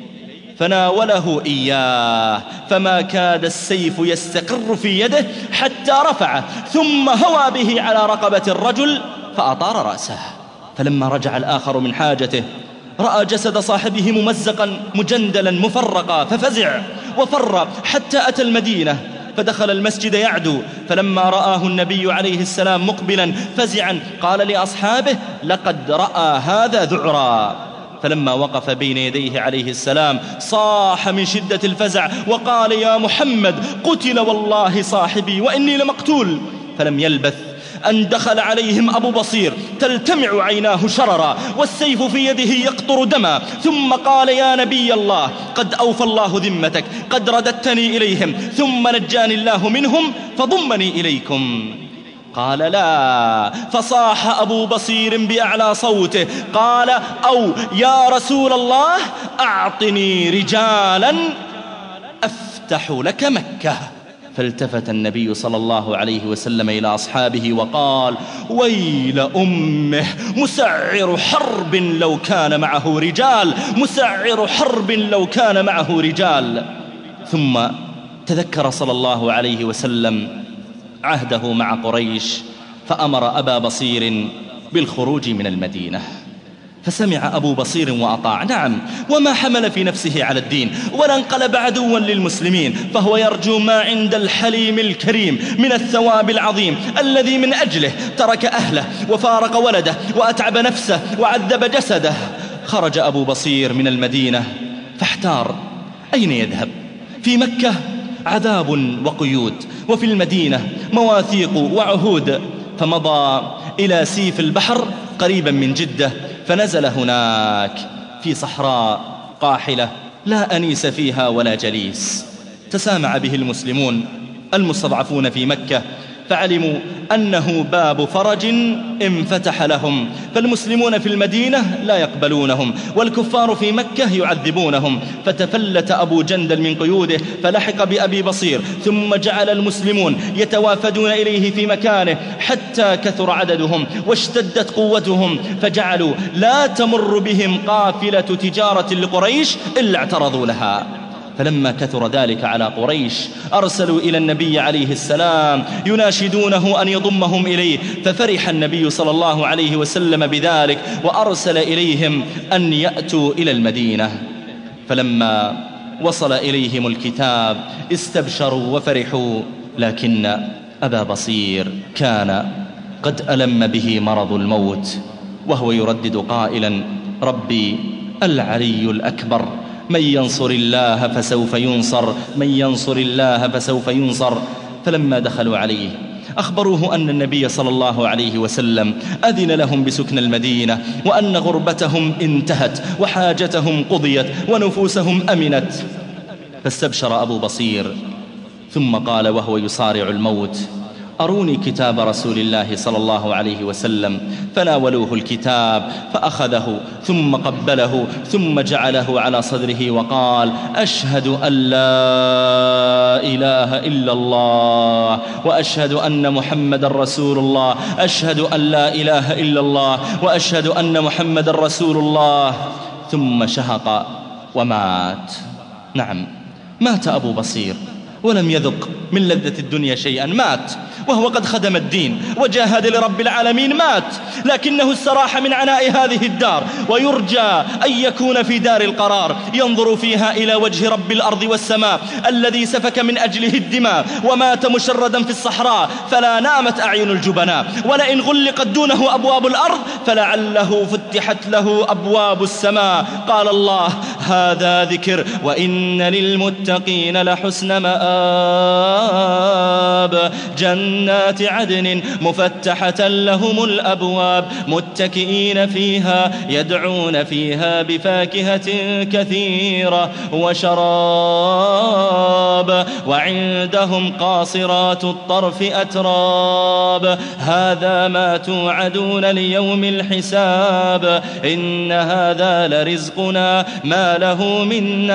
S5: فناوله إياه، فما كاد السيف يستقر في يده حتى رفعه ثم هوى به على رقبة الرجل فأطار رأسه. فلما رجع الآخر من حاجته رأى جسد صاحبه ممزقا مجندلا مفرقا، ففزع وفر حتى أتى المدينة، فدخل المسجد يعدو، فلما رآه النبي عليه السلام مقبلا فزعا قال لأصحابه: لقد رأى هذا ذعرا. فلما وقف بين يديه عليه السلام صاح من شدة الفزع وقال: يا محمد قتل والله صاحبي وإني لمقتول. فلم يلبث أن دخل عليهم أبو بصير تلتمع عيناه شررا والسيف في يده يقطر دما، ثم قال: يا نبي الله قد أوفى الله ذمتك، قد رددتني إليهم ثم نجاني الله منهم فضمني إليكم. قال: لا. فصاح أبو بصير بأعلى صوته قال: أو يا رسول الله أعطني رجالا أفتح لك مكة. فالتفت النبي صلى الله عليه وسلم إلى أصحابه وقال: ويل أمه، مسعر حرب لو كان معه رجال، مسعر حرب لو كان معه رجال. ثم تذكر صلى الله عليه وسلم عهده مع قريش فأمر أبا بصير بالخروج من المدينة، فسمع أبو بصير وأطاع. نعم، وما حمل في نفسه على الدين ولا انقلب عدوا للمسلمين، فهو يرجو ما عند الحليم الكريم من الثواب العظيم الذي من أجله ترك أهله وفارق ولده وأتعب نفسه وعذب جسده. خرج أبو بصير من المدينة فاحتار أين يذهب. في مكة عذاب وقيود، وفي المدينة مواثيق وعهود، فمضى إلى سيف البحر قريبا من جدة، فنزل هناك في صحراء قاحلة لا أنيس فيها ولا جليس. تسامع به المسلمون المستضعفون في مكة، فعلموا أنه باب فرج انفتح لهم، فالمسلمون في المدينة لا يقبلونهم والكفار في مكة يعذبونهم. فتفلت أبو جندل من قيوده فلحق بأبي بصير، ثم جعل المسلمون يتوافدون إليه في مكانه حتى كثر عددهم واشتدت قوتهم، فجعلوا لا تمر بهم قافلة تجارة لقريش إلا اعترضوا لها. فلما كثر ذلك على قريش أرسلوا إلى النبي عليه السلام يناشدونه أن يضمهم إليه، ففرح النبي صلى الله عليه وسلم بذلك وأرسل إليهم أن يأتوا إلى المدينة. فلما وصل إليهم الكتاب استبشروا وفرحوا، لكن أبا بصير كان قد ألم به مرض الموت، وهو يردد قائلا: ربي العلي الأكبر، من ينصر الله فسوف ينصر، من ينصر الله فسوف ينصر. فلما دخلوا عليه أخبروه أن النبي صلى الله عليه وسلم أذن لهم بسكن المدينة، وأن غربتهم انتهت وحاجتهم قضيت ونفوسهم أمنت. فاستبشر أبو بصير ثم قال وهو يصارع الموت: أروني كتاب رسول الله صلى الله عليه وسلم. فناولوه الكتاب فأخذه ثم قبله ثم جعله على صدره وقال: أشهد أن لا إله إلا الله وأشهد أن محمد رسول الله، أشهد أن لا إله إلا الله وأشهد أن محمد رسول الله. ثم شهق ومات. نعم، مات أبو بصير ولم يذق من لذة الدنيا شيئا، مات وهو قد خدم الدين وجاهد لرب العالمين، مات لكنه استراح من عناء هذه الدار، ويرجى أن يكون في دار القرار ينظر فيها إلى وجه رب الأرض والسماء الذي سفك من أجله الدماء ومات مشردا في الصحراء، فلا نامت أعين الجبناء، ولئن غلقت دونه أبواب الأرض فلعله فتحت له أبواب السماء. قال الله: هذا ذكر وإن للمتقين لحسن مآب، جنات عدن مفتحة لهم الأبواب، متكئين فيها يدعون فيها بفاكهة كثيرة وشراب، وعندهم قاصرات الطرف أتراب، هذا ما توعدون ليوم الحساب، إن هذا لرزقنا ما له من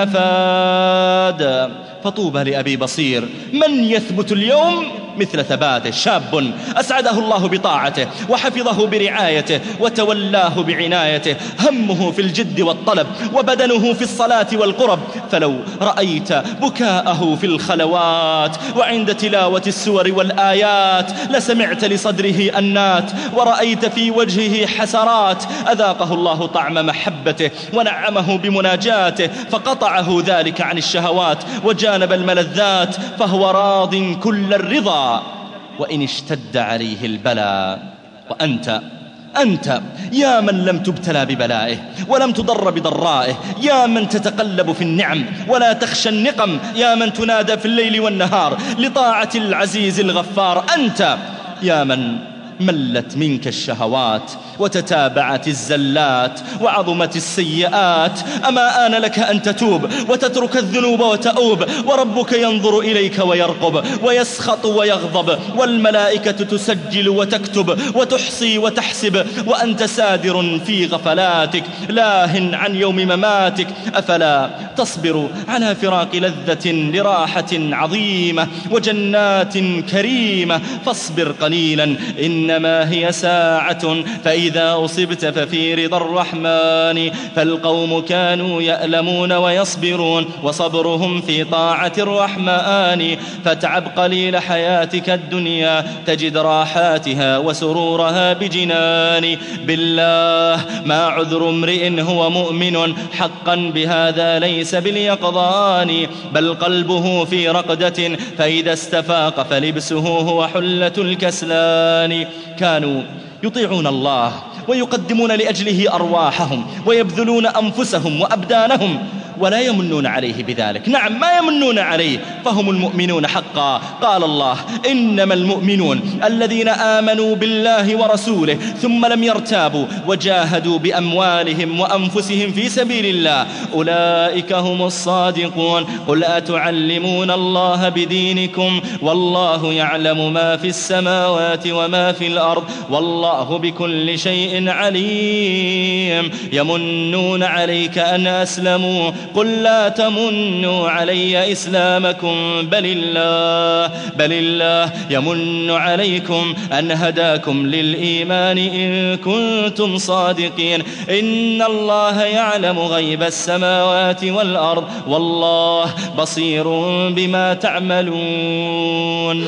S5: نفاد. فطوبى لأبي بصير، من يثبت اليوم مثل ثباته، شاب أسعده الله بطاعته وحفظه برعايته وتولاه بعنايته، همه في الجد والطلب وبدنه في الصلاة والقرب، فلو رأيت بكاءه في الخلوات وعند تلاوة السور والآيات لسمعت لصدره أنات، ورأيت في وجهه حسرات. أذاقه الله طعم محبته ونعمه بمناجاته، فقطعه ذلك عن الشهوات وجانب الملذات، فهو راض كل الرضا وإن اشتد عليه البلاء. وأنت يا من لم تبتلى ببلائه ولم تضر بضرائه، يا من تتقلب في النعم ولا تخشى النقم، يا من تنادى في الليل والنهار لطاعة العزيز الغفار، أنت يا من ملت منك الشهوات وتتابعت الزلات وعظمت السيئات، أما آن لك أن تتوب وتترك الذنوب وتؤوب، وربك ينظر إليك ويرقب ويسخط ويغضب، والملائكة تسجل وتكتب وتحصي وتحسب، وأنت سادر في غفلاتك لاه عن يوم مماتك. أفلا تصبر على فراق لذة لراحة عظيمة وجنات كريمة؟ فاصبر قليلا إنما هي ساعة، فإذا أصبت ففي رضا الرحمن، فالقوم كانوا يألمون ويصبرون وصبرهم في طاعة الرحمن، فاتعب قليل حياتك الدنيا تجد راحاتها وسرورها بجنان. بالله ما عذر امرئ هو مؤمن حقا بهذا ليس باليقظان، بل قلبه في رقدة فإذا استفاق فلبسه هو حلة الكسلان. كانوا يطيعون الله ويقدمون لأجله أرواحهم ويبذلون أنفسهم وأبدانهم ولا يمنون عليه بذلك. نعم، ما يمنون عليه، فهم المؤمنون حقا. قال الله: إنما المؤمنون الذين آمنوا بالله ورسوله ثم لم يرتابوا وجاهدوا بأموالهم وأنفسهم في سبيل الله، أولئك هم الصادقون. قل أتعلمون الله بدينكم والله يعلم ما في السماوات وما في الأرض والله بكل شيء عليم. يمنون عليك أن أسلموا قل لا تمنوا علي إسلامكم بل الله يمن عليكم أن هداكم للإيمان إن كنتم صادقين إن الله يعلم غيب السماوات والأرض والله بصير بما تعملون.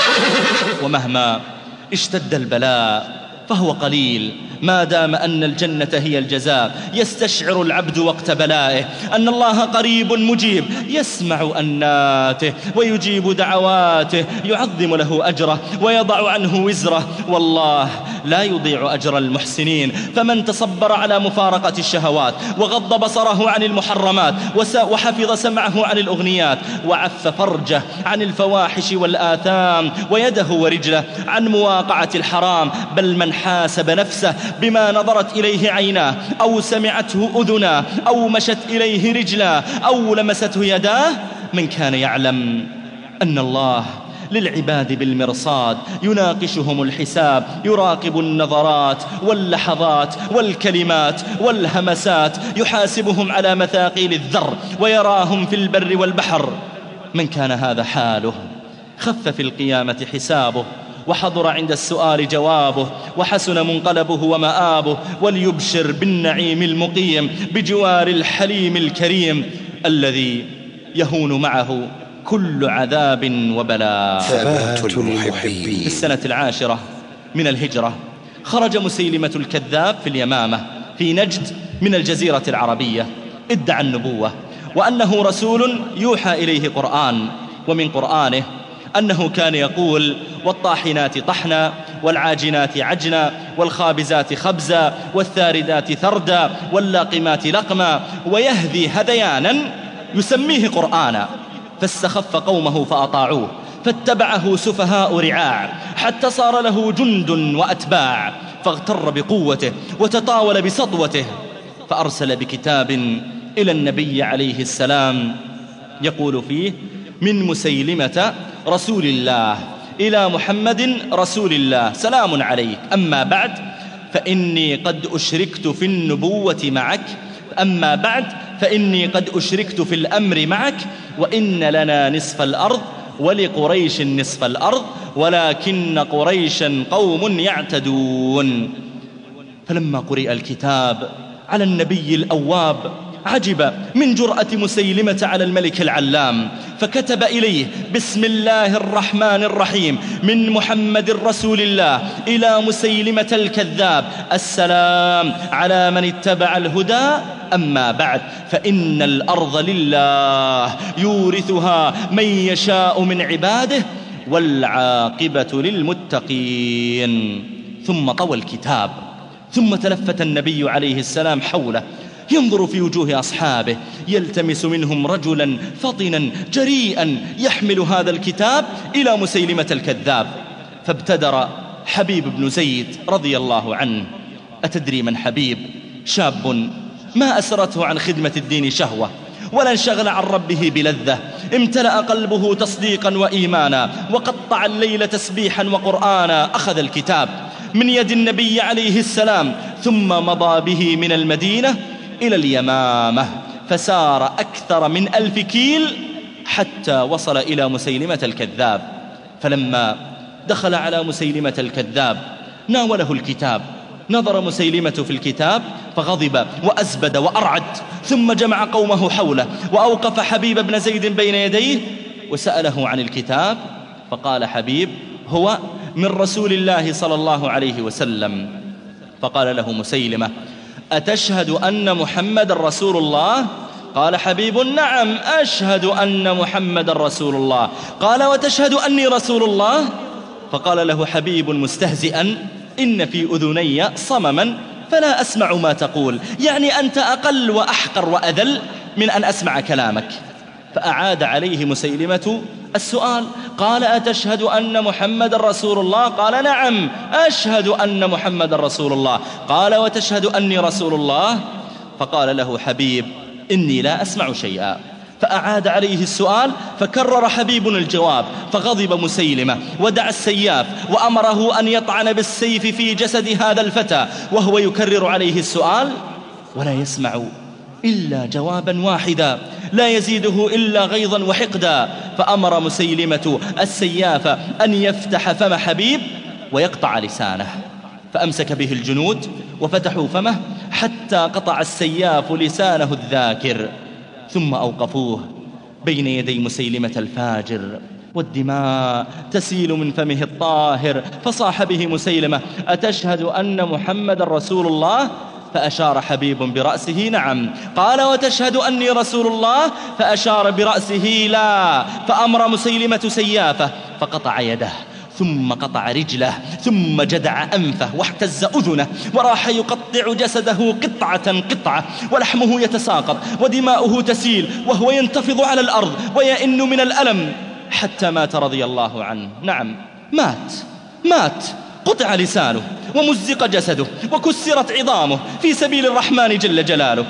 S5: ومهما اشتد البلاء فهو قليل ما دام أن الجنة هي الجزاء. يستشعر العبد وقت بلائه أن الله قريب مجيب، يسمع أناته ويجيب دعواته، يعظم له أجره ويضع عنه وزره. والله لا يضيع أجر المحسنين. فمن تصبر على مفارقة الشهوات وغض بصره عن المحرمات وحفظ سمعه عن الأغنيات وعف فرجه عن الفواحش والآثام ويده ورجله عن مواقعة الحرام، بل من حاسب نفسه بما نظرت إليه عيناه أو سمعته أذناه أو مشت إليه رجلاه أو لمسته يداه، من كان يعلم أن الله للعباد بالمرصاد يناقشهم الحساب، يراقب النظرات واللحظات والكلمات والهمسات، يحاسبهم على مثاقيل الذر ويراهم في البر والبحر. من كان هذا حاله خف في القيامة حسابه وحضر عند السؤال جوابه وحسن منقلبه ومآبه، وليبشر بالنعيم المقيم بجوار الحليم الكريم الذي يهون معه كل عذاب وبلاء.
S1: ثبات المحبين.
S5: في السنة 10 من الهجرة خرج مسيلمة الكذاب في اليمامة في نجد من الجزيرة العربية، ادعى النبوة وأنه رسول يوحى إليه قرآن، ومن قرآنه أنه كان يقول: والطاحنات طحنا والعاجنات عجنا والخابزات خبزا والثاردات ثردا واللاقمات لقما، ويهذي هذيانا يسميه قرآنا. فاستخف قومه فأطاعوه فاتبعه سفهاء رعاع حتى صار له جند وأتباع، فاغتر بقوته وتطاول بسطوته، فأرسل بكتاب إلى النبي عليه السلام يقول فيه: من مسيلمة رسول الله إلى محمد رسول الله سلام عليك، أما بعد فإني قد أشركت في النبوة معك، أما بعد فإني قد أشركت في الأمر معك، وإن لنا نصف الأرض ولقريش نصف الأرض ولكن قريشا قوم يعتدون. فلما قرئ الكتاب على النبي الأواب عجب من جرأة مسيلمة على الملك العلام، فكتب إليه: بسم الله الرحمن الرحيم، من محمد رسول الله إلى مسيلمة الكذاب، السلام على من اتبع الهدى، أما بعد فإن الأرض لله يورثها من يشاء من عباده والعاقبة للمتقين. ثم طوى الكتاب، ثم تلفت النبي عليه السلام حوله ينظر في وجوه أصحابه يلتمس منهم رجلا فطنا جريئا يحمل هذا الكتاب إلى مسيلمة الكذاب، فابتدر حبيب بن زيد رضي الله عنه. أتدري من حبيب؟ شاب ما أسرته عن خدمة الدين شهوة ولا انشغل عن ربه بلذة، امتلأ قلبه تصديقا وإيمانا، وقطع الليل تسبيحا وقرآنا. أخذ الكتاب من يد النبي عليه السلام ثم مضى به من المدينة إلى اليمامة، فسار أكثر من 1000 كيل حتى وصل إلى مسيلمة الكذاب. فلما دخل على مسيلمة الكذاب ناوله الكتاب، نظر مسيلمة في الكتاب فغضب وأزبد وأرعد، ثم جمع قومه حوله وأوقف حبيب بن زيد بين يديه وسأله عن الكتاب، فقال حبيب: هو من رسول الله صلى الله عليه وسلم. فقال له مسيلمة: أتشهد أن محمد رسول الله؟ قال حبيب: نعم أشهد أن محمد رسول الله. قال: وتشهد أني رسول الله؟ فقال له حبيب مستهزئا: إن في أذني صمما فلا أسمع ما تقول، يعني أنت أقل وأحقر وأذل من أن أسمع كلامك. فأعاد عليه مسيلمة السؤال، قال: أتشهد أن محمد رسول الله؟ قال: نعم أشهد أن محمد رسول الله. قال: وتشهد أني رسول الله؟ فقال له حبيب: إني لا أسمع شيئا. فأعاد عليه السؤال فكرر حبيب الجواب، فغضب مسيلمة ودعا السياف وأمره أن يطعن بالسيف في جسد هذا الفتى وهو يكرر عليه السؤال ولا يسمع إلا جوابا واحدا لا يزيده إلا غيظا وحقدا، فأمر مسيلمة السياف أن يفتح فم حبيب ويقطع لسانه، فأمسك به الجنود وفتحوا فمه حتى قطع السياف لسانه الذاكر، ثم أوقفوه بين يدي مسيلمة الفاجر والدماء تسيل من فمه الطاهر، فصاح به مسيلمة: أتشهد أن محمد رسول الله؟ فأشار حبيب برأسه نعم. قال: وتشهد أني رسول الله؟ فأشار برأسه لا. فأمر مسيلمة سيافه فقطع يده، ثم قطع رجله، ثم جدع أنفه واحتز أذنه، وراح يقطع جسده قطعة قطعة، ولحمه يتساقط ودماؤه تسيل وهو ينتفض على الأرض ويئن من الألم حتى مات رضي الله عنه. نعم، مات قطع لسانه ومزق جسده وكسرت عظامه في سبيل الرحمن جل جلاله،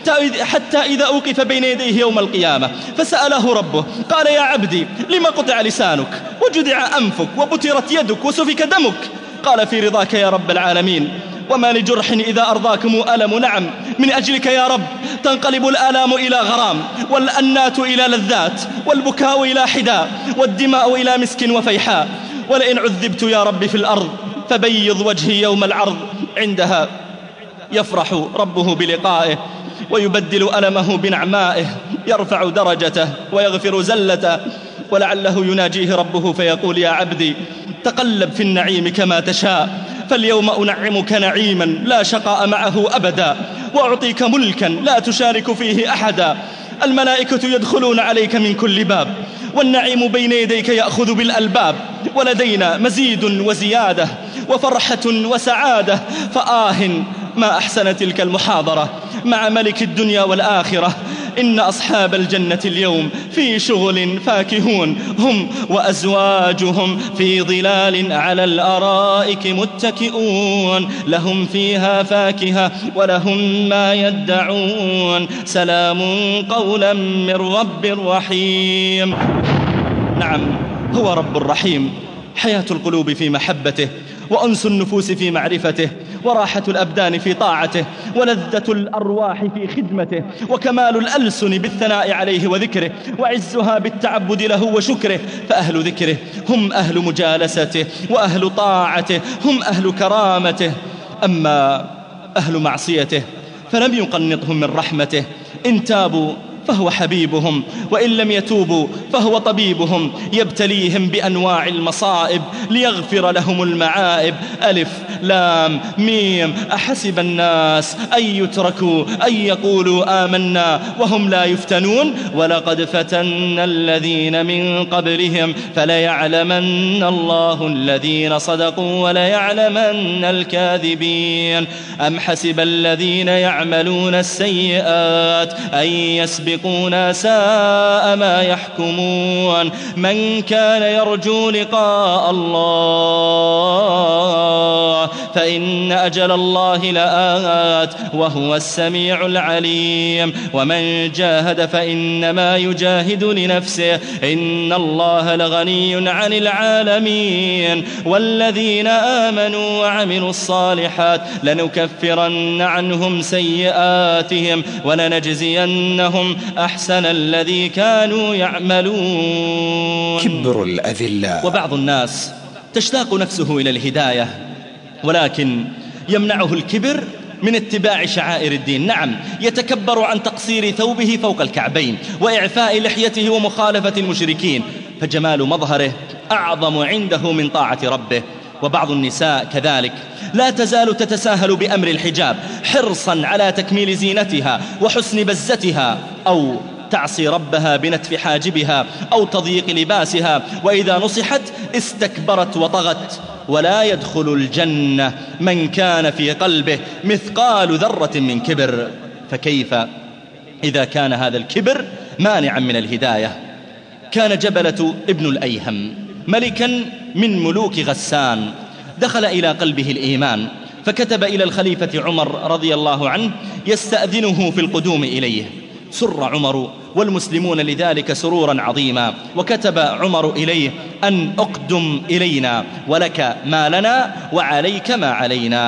S5: حتى إذا أوقف بين يديه يوم القيامة فسأله ربه قال: يا عبدي لما قطع لسانك وجدع أنفك وبترت يدك وسفك دمك؟ قال: في رضاك يا رب العالمين، وما لجرح إذا أرضاكم ألم. نعم، من أجلك يا رب تنقلب الآلام إلى غرام، والأنات إلى لذات، والبكاء إلى حداء، والدماء إلى مسك وفيحاء. ولئن عذبت يا رب في الأرض فبيض وجهي يوم العرض، عندها يفرح ربه بلقائه ويبدل ألمه بنعمائه، يرفع درجته ويغفر زلته، ولعله يناجيه ربه فيقول: يا عبدي تقلب في النعيم كما تشاء، فاليوم أنعمك نعيما لا شقاء معه أبدا، وأعطيك ملكا لا تشارك فيه أحدا، الملائكة يدخلون عليك من كل باب، والنعيم بين يديك يأخذ بالألباب، ولدينا مزيد وزيادة وفرحة وسعادة. فآه ما أحسن تلك المحاضرة مع ملك الدنيا والآخرة. إن أصحاب الجنة اليوم في شغل فاكهون، هم وأزواجهم في ظلال على الأرائك متكئون، لهم فيها فاكهة ولهم ما يدعون، سلام قولا من رب رحيم. نعم، هو رب رحيم، حياة القلوب في محبته، وأنس النفوس في معرفته، وراحة الأبدان في طاعته، ولذة الأرواح في خدمته، وكمال الألسن بالثناء عليه وذكره، وعزها بالتعبد له وشكره. فأهل ذكره هم أهل مجالسته، وأهل طاعته هم أهل كرامته. أما أهل معصيته فلم يقنطهم من رحمته، إن تابوا فهو حبيبهم، وإن لم يتوبوا فهو طبيبهم، يبتليهم بأنواع المصائب ليغفر لهم المعائب. ألف لام ميم، أحسب الناس أن يتركوا أن يقولوا آمنا وهم لا يفتنون، ولقد فتنا الذين من قبلهم فليعلمن الله الذين صدقوا وليعلمن الكاذبين. أم حسب الذين يعملون السيئات أن يسبقونا، ساء ما يحكمون. من كان يرجو لقاء الله فإن أجل الله لآت وهو السميع العليم. ومن جاهد فإنما يجاهد لنفسه، إن الله لغني عن العالمين. والذين آمنوا وعملوا الصالحات لنكفرن عنهم سيئاتهم ولنجزينهم أحسن الذي كانوا يعملون.
S1: كبر الأذلاء.
S5: وبعض الناس تشتاق نفسه إلى الهداية، ولكن يمنعه الكبر من اتباع شعائر الدين. نعم، يتكبر عن تقصير ثوبه فوق الكعبين وإعفاء لحيته ومخالفة المشركين، فجمال مظهره أعظم عنده من طاعة ربه. وبعض النساء كذلك لا تزال تتساهل بأمر الحجاب حرصا على تكميل زينتها وحسن بزتها، أو تعصي ربها بنتف حاجبها أو تضييق لباسها، وإذا نصحت استكبرت وطغت. ولا يدخل الجنة من كان في قلبه مثقال ذرة من كبر. فكيف إذا كان هذا الكبر مانعا من الهداية؟ كان جبلة ابن الأيهم ملكا من ملوك غسان، دخل إلى قلبه الإيمان، فكتب إلى الخليفة عمر رضي الله عنه يستأذنه في القدوم إليه. سر عمر والمسلمون لذلك سرورا عظيما، وكتب عمر إليه أن أقدم إلينا ولك ما لنا وعليك ما علينا.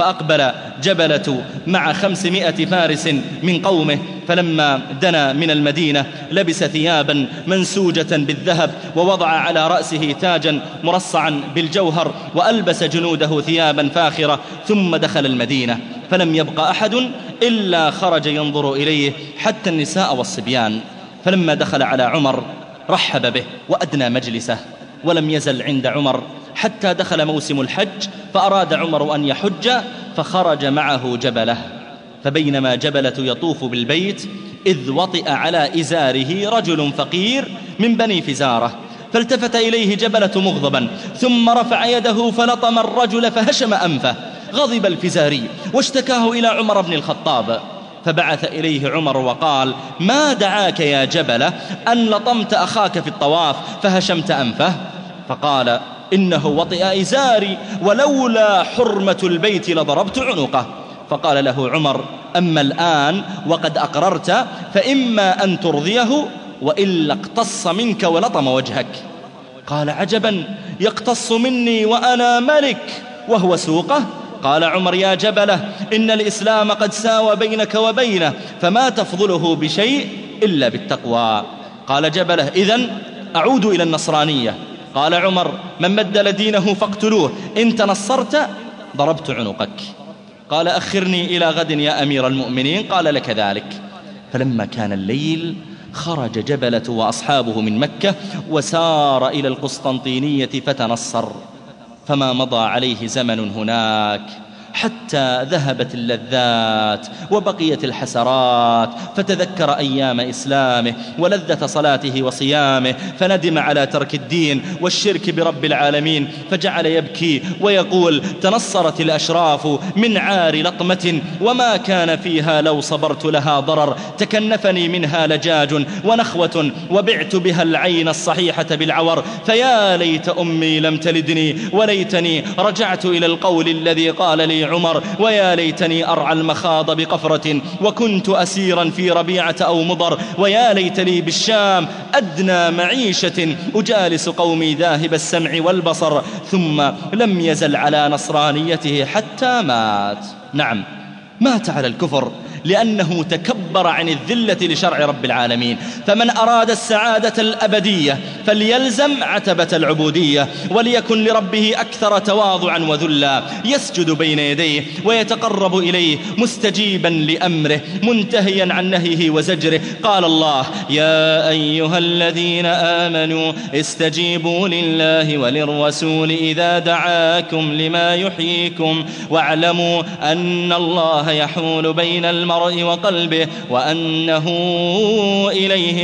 S5: فأقبل جبلة مع 500 فارس من قومه، فلما دنا من المدينة لبس ثيابا منسوجة بالذهب، ووضع على رأسه تاجا مرصعا بالجوهر، وألبس جنوده ثيابا فاخرة، ثم دخل المدينة، فلم يبق أحد إلا خرج ينظر إليه حتى النساء والصبيان. فلما دخل على عمر رحب به وأدنى مجلسه، ولم يزل عند عمر حتى دخل موسم الحج، فأراد عمر أن يحج فخرج معه جبلة. فبينما جبلة يطوف بالبيت إذ وطئ على إزاره رجل فقير من بني فزارة، فالتفت إليه جبلة مغضبا، ثم رفع يده فلطم الرجل فهشم أنفه. غضب الفزاري واشتكاه إلى عمر بن الخطاب، فبعث إليه عمر وقال: ما دعاك يا جبلة أن لطمت أخاك في الطواف فهشمت أنفه؟ فقال: إنه وطئ إزاري، ولولا حرمة البيت لضربت عنقه. فقال له عمر: أما الآن وقد أقررت فإما أن ترضيه وإلا اقتص منك ولطم وجهك. قال: عجبا، يقتص مني وأنا ملك وهو سوقه؟ قال عمر: يا جبلة، إن الإسلام قد ساوى بينك وبينه، فما تفضله بشيء إلا بالتقوى. قال جبلة: إذن أعود إلى النصرانية. قال عمر: من بدل دينه فاقتلوه، إن تنصرت ضربت عنقك. قال: أخرني إلى غد يا أمير المؤمنين. قال: لك ذلك. فلما كان الليل خرج جبلة وأصحابه من مكة وسار إلى القسطنطينية فتنصر، فما مضى عليه زمن هناك حتى ذهبت اللذات وبقيت الحسرات، فتذكر أيام إسلامه ولذة صلاته وصيامه، فندم على ترك الدين والشرك برب العالمين، فجعل يبكي ويقول: تنصرت الأشراف من عار لطمة، وما كان فيها لو صبرت لها ضرر، تكنفني منها لجاج ونخوة، وبعت بها العين الصحيحة بالعور، فيا ليت أمي لم تلدني، وليتني رجعت إلى القول الذي قال لي عمر، ويا ليتني أرعى المخاض بقفرة، وكنت أسيرا في ربيعة أو مضر، ويا ليت لي بالشام أدنى معيشة أجالس قومي ذاهب السمع والبصر. ثم لم يزل على نصرانيته حتى مات. نعم، مات على الكفر لأنه تكبر عن الذلة لشرع رب العالمين. فمن أراد السعادة الأبدية فليلزم عتبة العبودية، وليكن لربه أكثر تواضعا وذلا، يسجد بين يديه ويتقرب إليه مستجيبا لأمره منتهيا عن نهيه وزجره. قال الله: يا أيها الذين آمنوا استجيبوا لله وللرسول إذا دعاكم لما يحييكم، واعلموا أن الله يحول بين المرء وقلبه وأنه إليه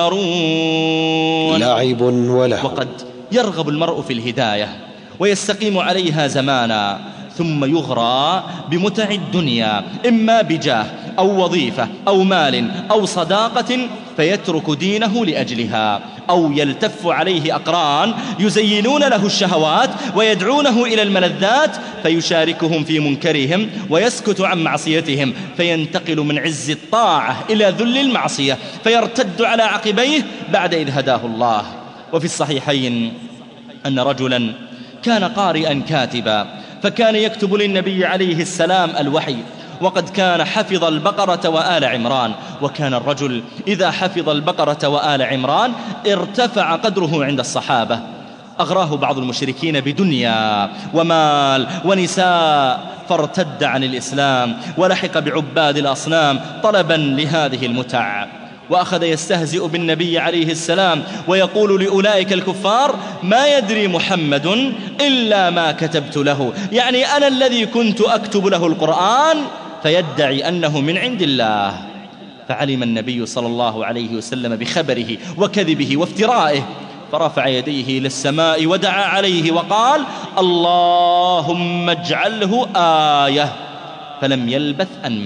S5: تحشرون.
S1: لعب ولهو.
S5: وقد يرغب المرء في الهداية ويستقيم عليها زمانا، ثم يغرى بمتع الدنيا، إما بجاه أو وظيفة أو مال أو صداقة، فيترك دينه لأجلها، أو يلتف عليه أقران يزينون له الشهوات ويدعونه إلى الملذات، فيشاركهم في منكرهم ويسكت عن معصيتهم، فينتقل من عز الطاعة إلى ذل المعصية، فيرتد على عقبيه بعد إذ هداه الله. وفي الصحيحين أن رجلا كان قارئا كاتبا، فكان يكتب للنبي عليه السلام الوحي، وقد كان حفظ البقرة وآل عمران، وكان الرجل إذا حفظ البقرة وآل عمران ارتفع قدره عند الصحابة. أغراه بعض المشركين بدنيا ومال ونساء، فارتد عن الإسلام ولحق بعباد الأصنام طلبا لهذه المتع، وأخذ يستهزئ بالنبي عليه السلام ويقول لأولئك الكفار: ما يدري محمد إلا ما كتبت له، يعني أنا الذي كنت أكتب له القرآن، فيدعي أنه من عند الله. فعلم النبي صلى الله عليه وسلم بخبره وكذبه وافترائه، فرفع يديه إلى السماء ودعا عليه وقال: اللهم اجعله آية. فلم يلبث أن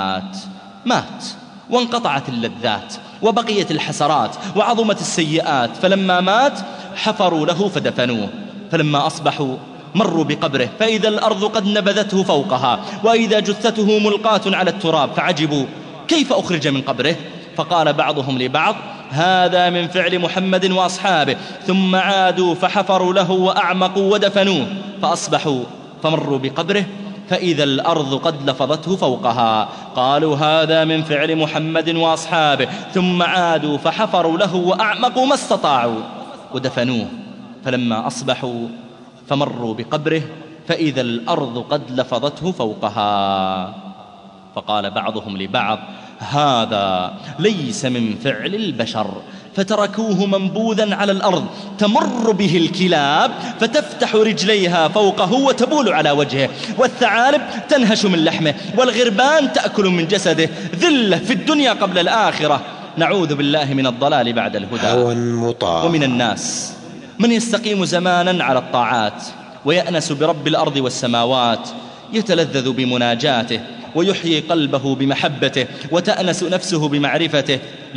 S5: مات وانقطعت اللذات وبقيت الحسرات وعظمت السيئات. فلما مات حفروا له فدفنوه، فلما أصبحوا مروا بقبره فإذا الأرض قد نبذته فوقها، وإذا جثته ملقاة على التراب، فعجبوا كيف أخرج من قبره؟ فقال بعضهم لبعض: هذا من فعل محمد وأصحابه. ثم عادوا فحفروا له وأعمقوا ودفنوه، فأصبحوا فمروا بقبره فإذا الأرض قد لفظته فوقها. قالوا هذا من فعل محمد وأصحابه، ثم عادوا فحفروا له وأعمقوا ما استطاعوا ودفنوه. فلما أصبحوا فمروا بقبره فإذا الأرض قد لفظته فوقها. فقال بعضهم لبعض هذا ليس من فعل البشر، فتركوه منبوذا على الأرض تمر به الكلاب فتفتح رجليها فوقه وتبول على وجهه، والثعالب تنهش من لحمه، والغربان تأكل من جسده. ذلة في الدنيا قبل الآخرة. نعوذ بالله من الضلال بعد الهدى. ومن الناس من يستقيم زمانا على الطاعات ويأنس برب الأرض والسماوات، يتلذذ بمناجاته ويحيي قلبه بمحبته وتأنس نفسه بمعرفته،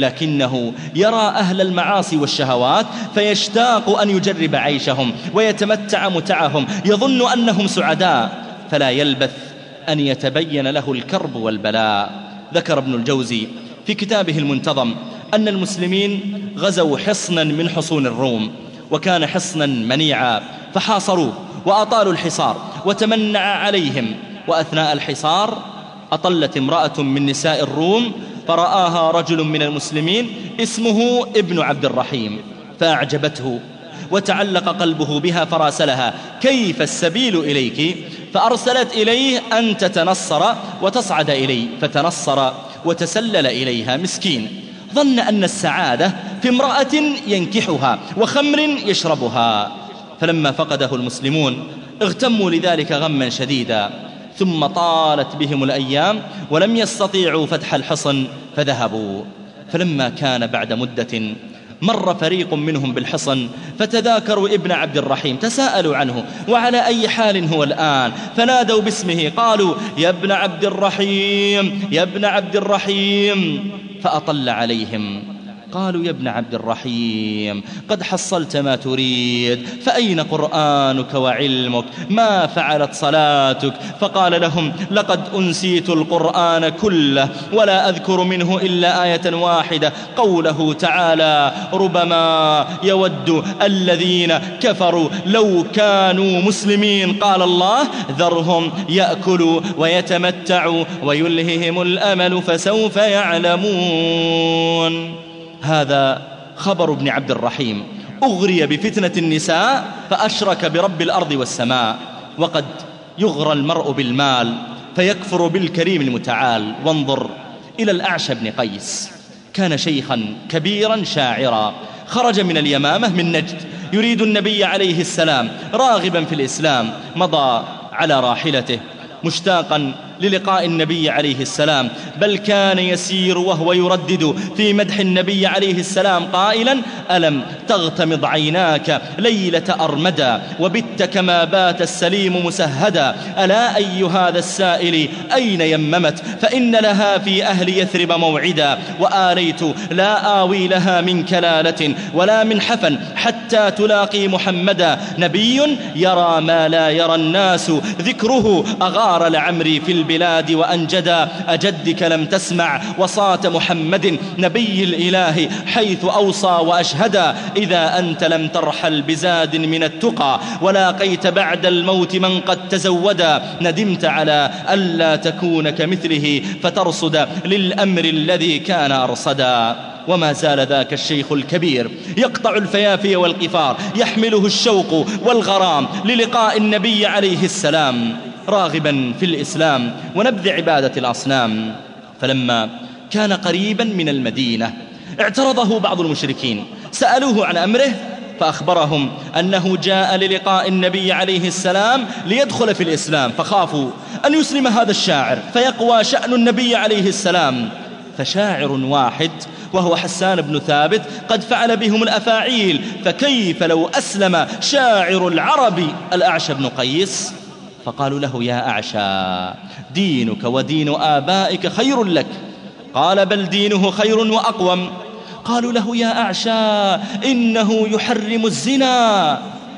S5: لكنه يرى أهل المعاصي والشهوات فيشتاق أن يجرب عيشهم ويتمتع متعهم، يظن أنهم سعداء، فلا يلبث أن يتبين له الكرب والبلاء. ذكر ابن الجوزي في كتابه المنتظم أن المسلمين غزوا حصنا من حصون الروم، وكان حصنا منيعا، فحاصروه وأطالوا الحصار وتمنع عليهم. وأثناء الحصار أطلت امرأة من نساء الروم فرآها رجل من المسلمين اسمه ابن عبد الرحيم فأعجبته وتعلق قلبه بها، فراسلها كيف السبيل إليك؟ فأرسلت إليه أن تتنصر وتصعد إليه، فتنصر وتسلل إليها. مسكين ظن أن السعادة في امرأة ينكحها وخمر يشربها. فلما فقده المسلمون اغتموا لذلك غما شديدا، ثم طالت بهم الأيام ولم يستطيعوا فتح الحصن فذهبوا. فلما كان بعد مدة مر فريق منهم بالحصن فتذاكروا ابن عبد الرحيم، تساءلوا عنه وعلى أي حال هو الآن، فنادوا باسمه، قالوا يا ابن عبد الرحيم يا ابن عبد الرحيم. فأطل عليهم، قالوا يا ابن عبد الرحيم قد حصلت ما تريد، فأين قرآنك وعلمك؟ ما فعلت صلاتك؟ فقال لهم لقد أنسيت القرآن كله ولا أذكر منه إلا آية واحدة، قوله تعالى ربما يود الذين كفروا لو كانوا مسلمين. قال الله ذرهم يأكلوا ويتمتعوا ويلههم الأمل فسوف يعلمون. هذا خبر ابن عبد الرحيم، أغري بفتنة النساء فأشرك برب الأرض والسماء. وقد يغرى المرء بالمال فيكفر بالكريم المتعال. وانظر إلى الأعشى بن قيس، كان شيخا كبيرا شاعرا، خرج من اليمامة من نجد يريد النبي عليه السلام راغبا في الإسلام، مضى على راحلته مشتاقا للقاء النبي عليه السلام، بل كان يسير وهو يردد في مدح النبي عليه السلام قائلا ألم تغتمض عيناك ليلة أرمدا وبت كما بات السليم مسهدا، ألا أي هذا السائل أين يممت؟ فإن لها في أهل يثرب موعدا، وآليت لا آوي لها من كلالة ولا من حفن حتى تلاقي محمدا، نبي يرى ما لا يرى الناس، ذكره أغار لعمري في البلاد وأنجدا، أجدك لم تسمع وصاة محمد نبي الإله حيث أوصى وأشهدا، إذا أنت لم ترحل بزاد من التقى ولاقيت بعد الموت من قد تزودا، ندمت على ألا تكون كمثله فترصد للأمر الذي كان أرصدا. وما زال ذاك الشيخ الكبير يقطع الفيافي والقفار، يحمله الشوق والغرام للقاء النبي عليه السلام، راغبا في الإسلام ونبذ عبادة الأصنام. فلما كان قريبا من المدينة اعترضه بعض المشركين، سألوه عن أمره فأخبرهم أنه جاء للقاء النبي عليه السلام ليدخل في الإسلام، فخافوا أن يسلم هذا الشاعر فيقوى شأن النبي عليه السلام. فشاعر واحد وهو حسان بن ثابت قد فعل بهم الأفاعيل، فكيف لو أسلم شاعر العرب الأعشى بن قيس؟ فقالوا له يا أعشى دينك ودين آبائك خير لك، قال بل دينه خير وأقوم. قالوا له يا أعشى إنه يحرم الزنا،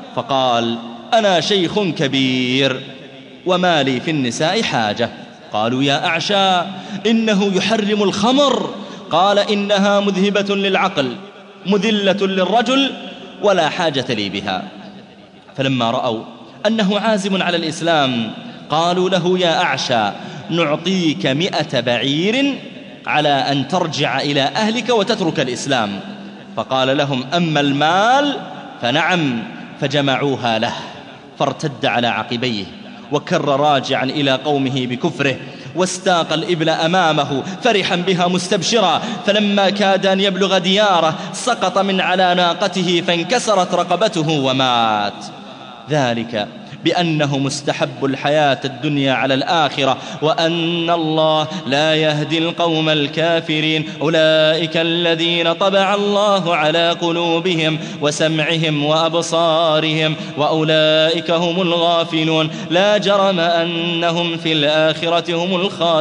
S5: فقال أنا شيخ كبير وما لي في النساء حاجة. قالوا يا أعشى إنه يحرم الخمر، قال إنها مذهبة للعقل مذلة للرجل ولا حاجة لي بها. فلما رأوا أنه عازم على الإسلام قالوا له: يا أعشى، نعطيك 100 بعير على أن ترجع إلى أهلك وتترك الإسلام. فقال لهم: أما المال فنعم. فجمعوها له، فارتد على عقبيه وكر راجعا إلى قومه بكفره، واستاق الإبل أمامه فرحا بها مستبشرا، فلما كاد أن يبلغ دياره سقط من على ناقته فانكسرت رقبته ومات. ذلك بأنه مستحب الحياة الدنيا على الآخرة، وأن الله لا يهدي القوم الكافرين. أولئك الذين طبع الله على قلوبهم وسمعهم وأبصارهم، وأولئك هم الغافلون. لا جرم أنهم في الآخرة هم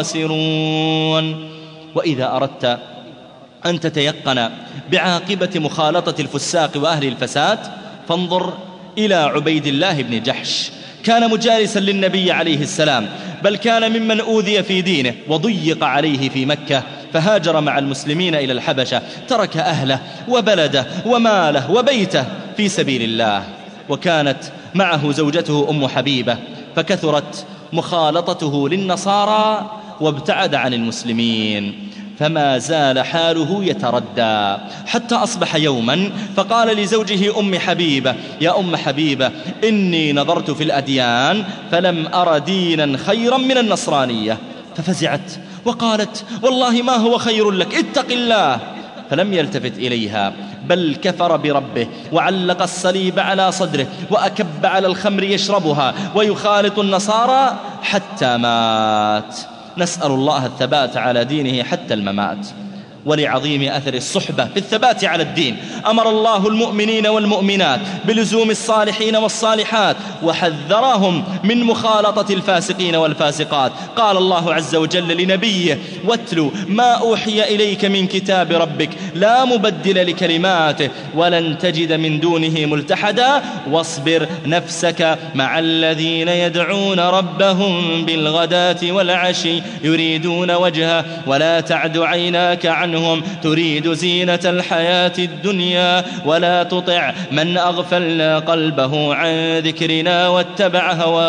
S5: الخاسرون. وإذا أردت أن تتيقن بعاقبة مخالطة الفساق وأهل الفساد فانظر إلى عبيد الله بن جحش. كان مجالسا للنبي عليه السلام، بل كان ممن أوذي في دينه وضيق عليه في مكة، فهاجر مع المسلمين إلى الحبشة، ترك أهله وبلده وماله وبيته في سبيل الله. وكانت معه زوجته أم حبيبة، فكثرت مخالطته للنصارى وابتعد عن المسلمين، فما زال حاله يتردى حتى أصبح يوما فقال لزوجه أم حبيبة: يا أم حبيبة، إني نظرت في الأديان فلم أر دينا خيرا من النصرانية. ففزعت وقالت: والله ما هو خير لك، اتق الله. فلم يلتفت إليها، بل كفر بربه وعلق الصليب على صدره وأكب على الخمر يشربها ويخالط النصارى حتى مات. نسأل الله الثبات على دينه حتى الممات. ولعظيم أثر الصحبة في الثبات على الدين أمر الله المؤمنين والمؤمنات بلزوم الصالحين والصالحات، وحذرهم من مخالطة الفاسقين والفاسقات. قال الله عز وجل لنبيه: واتل ما أوحي إليك من كتاب ربك لا مبدل لكلماته ولن تجد من دونه ملتحدا، واصبر نفسك مع الذين يدعون ربهم بالغداة والعشي يريدون وجهه ولا تعد عيناك عنهم تريد زينة الحياة الدنيا، ولا تطع من أغفلنا قلبه عن ذكرنا واتبع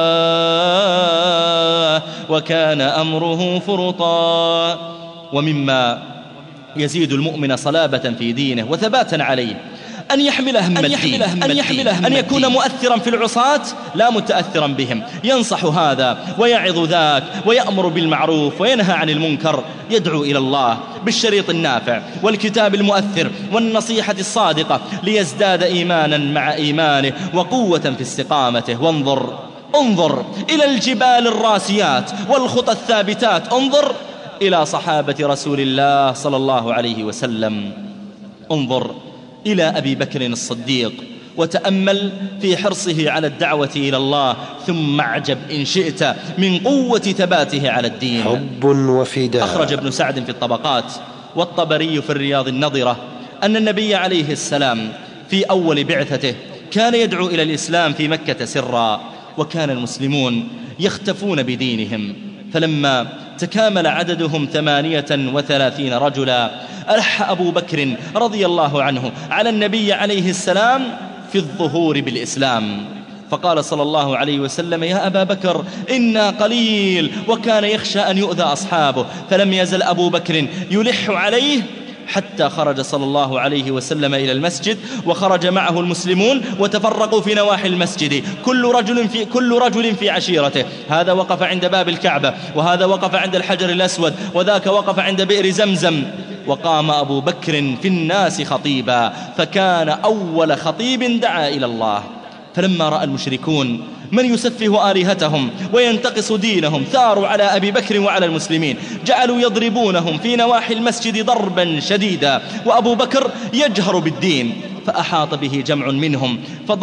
S5: هواه وكان أمره فرطا. ومما يزيد المؤمن صلابة في دينه وثباتا عليه أن يحمل هم الدين، أن يكون مؤثرا في العصاة لا متأثرا بهم، ينصح هذا ويعظ ذاك ويأمر بالمعروف وينهى عن المنكر، يدعو إلى الله بالشريط النافع والكتاب المؤثر والنصيحة الصادقة ليزداد إيمانا مع إيمانه وقوة في استقامته. انظر إلى الجبال الراسيات والخطى الثابتات، انظر إلى صحابة رسول الله صلى الله عليه وسلم، انظر إلى أبي بكر الصديق وتأمل في حرصه على الدعوة إلى الله، ثم اعجب إن شئت من قوة ثباته على الدين.
S1: حب وفداء.
S5: أخرج ابن سعد في الطبقات والطبري في الرياض النظرة أن النبي عليه السلام في أول بعثته كان يدعو إلى الإسلام في مكة سرا، وكان المسلمون يختفون بدينهم، فلما تكامل عددهم 38 رجلا ألح أبو بكر رضي الله عنه على النبي عليه السلام في الظهور بالإسلام، فقال صلى الله عليه وسلم: يا أبا بكر إنا قليل، وكان يخشى أن يؤذى أصحابه، فلم يزل أبو بكر يلح عليه حتى خرج صلى الله عليه وسلم إلى المسجد، وخرج معه المسلمون وتفرقوا في نواحي المسجد، كل رجل في عشيرته، هذا وقف عند باب الكعبة، وهذا وقف عند الحجر الأسود، وذاك وقف عند بئر زمزم. وقام أبو بكر في الناس خطيبا، فكان أول خطيب دعا إلى الله. فلما رأى المشركون من يسفه آلهتهم وينتقص دينهم ثاروا على أبي بكر وعلى المسلمين، جعلوا يضربونهم في نواحي المسجد ضربا شديدا، وأبو بكر يجهر بالدين، فأحاط به جمع منهم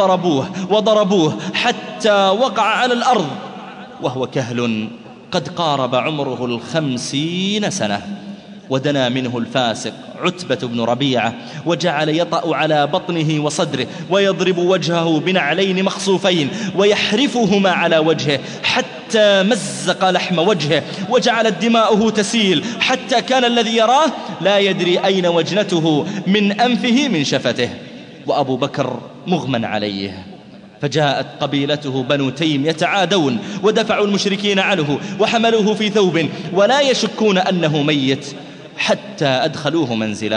S5: فضربوه حتى وقع على الأرض وهو كهل قد قارب عمره 50 سنة. ودنا منه الفاسق عتبة بن ربيعة وجعل يطأ على بطنه وصدره ويضرب وجهه بنعلين مخصوفين ويحرفهما على وجهه حتى مزق لحم وجهه، وجعلت دماؤه تسيل حتى كان الذي يراه لا يدري أين وجنته من أنفه من شفته، وأبو بكر مغمى عليه. فجاءت قبيلته بنو تيم يتعادون ودفعوا المشركين عنه وحملوه في ثوب ولا يشكون أنه ميت حتى أدخلوه منزله.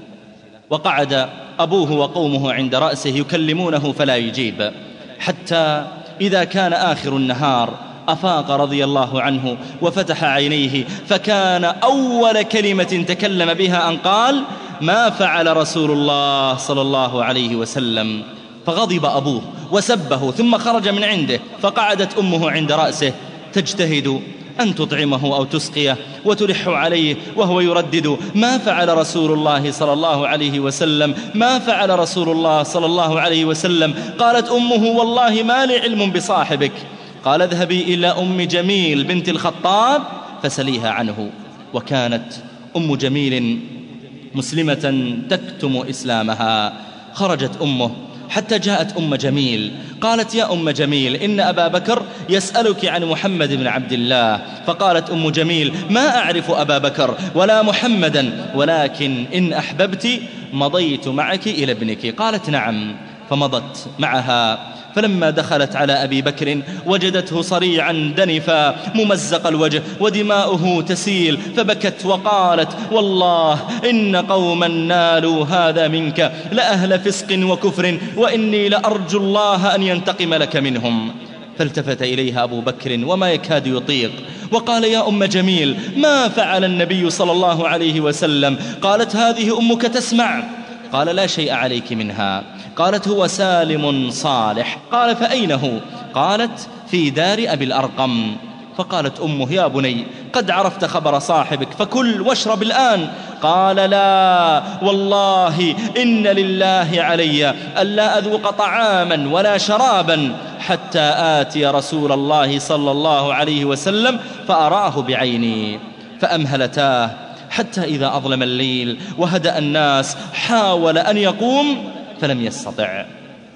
S5: وقعد أبوه وقومه عند رأسه يكلمونه فلا يجيب، حتى إذا كان آخر النهار أفاق رضي الله عنه وفتح عينيه، فكان أول كلمة تكلم بها أن قال: ما فعل رسول الله صلى الله عليه وسلم. فغضب أبوه وسبه ثم خرج من عنده، فقعدت أمه عند رأسه تجتهد أن تطعمه أو تسقيه وتلح عليه وهو يردد: ما فعل رسول الله صلى الله عليه وسلم، ما فعل رسول الله صلى الله عليه وسلم. قالت أمه: والله ما لي علم بصاحبك. قال: اذهبي إلى أم جميل بنت الخطاب فسليها عنه. وكانت أم جميل مسلمة تكتم إسلامها. خرجت أمه حتى جاءت أم جميل، قالت: يا أم جميل، إن أبا بكر يسألك عن محمد بن عبد الله. فقالت أم جميل: ما أعرف أبا بكر ولا محمدا، ولكن إن أحببت مضيت معك إلى ابنك. قالت: نعم. فمضت معها، فلما دخلت على أبي بكر وجدته صريعا دنفا ممزق الوجه ودماؤه تسيل، فبكت وقالت: والله إن قوما نالوا هذا منك لأهل فسق وكفر، وإني لأرجو الله أن ينتقم لك منهم. فالتفت إليها أبو بكر وما يكاد يطيق وقال: يا أم جميل، ما فعل النبي صلى الله عليه وسلم؟ قالت: هذه أمك تسمع. قال: لا شيء عليك منها. قالت: هو سالم صالح. قال: فأين هو؟ قالت: في دار أبي الأرقم. فقالت أمه: يا بني، قد عرفت خبر صاحبك فكل واشرب الآن. قال: لا والله إن لله علي ألا أذوق طعاما ولا شرابا حتى آتي رسول الله صلى الله عليه وسلم فأراه بعيني. فأمهلتاه حتى إذا أظلم الليل وهدأ الناس حاول أن يقوم فلم يستطع،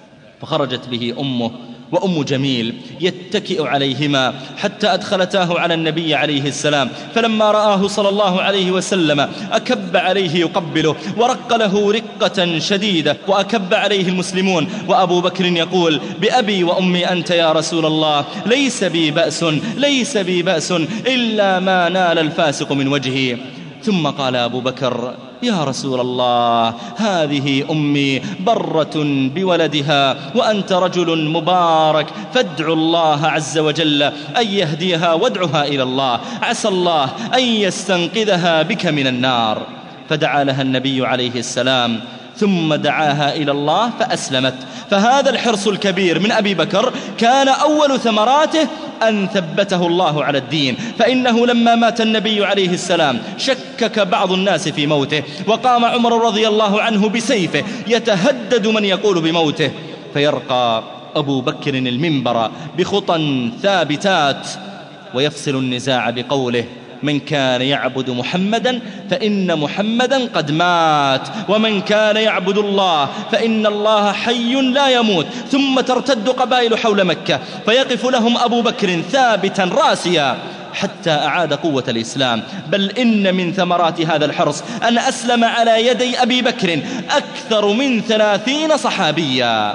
S5: فخرجت به أمه وأم جميل يتكئ عليهما حتى أدخلتاه على النبي عليه السلام. فلما رآه صلى الله عليه وسلم أكب عليه يقبله ورق له رقة شديدة، وأكب عليه المسلمون، وأبو بكر يقول: بأبي وأمي أنت يا رسول الله، ليس بي بأس، ليس بي بأس إلا ما نال الفاسق من وجهي. ثم قال أبو بكر: يا رسول الله، هذه أمي برة بولدها وأنت رجل مبارك، فادعوا الله عز وجل أن يهديها وادعها إلى الله، عسى الله أن يستنقذها بك من النار. فدعا لها النبي عليه السلام ثم دعاها إلى الله فأسلمت. فهذا الحرص الكبير من أبي بكر كان أول ثمراته أن ثبته الله على الدين. فإنه لما مات النبي عليه السلام شكك بعض الناس في موته، وقام عمر رضي الله عنه بسيفه يتهدد من يقول بموته، فيرقى أبو بكر المنبر بخطى ثابتات ويفصل النزاع بقوله: من كان يعبد محمدا فإن محمدا قد مات، ومن كان يعبد الله فإن الله حي لا يموت. ثم ترتد قبائل حول مكة فيقف لهم أبو بكر ثابتا راسيا حتى أعاد قوة الإسلام. بل إن من ثمرات هذا الحرص أن أسلم على يدي أبي بكر أكثر من 30 صحابيا،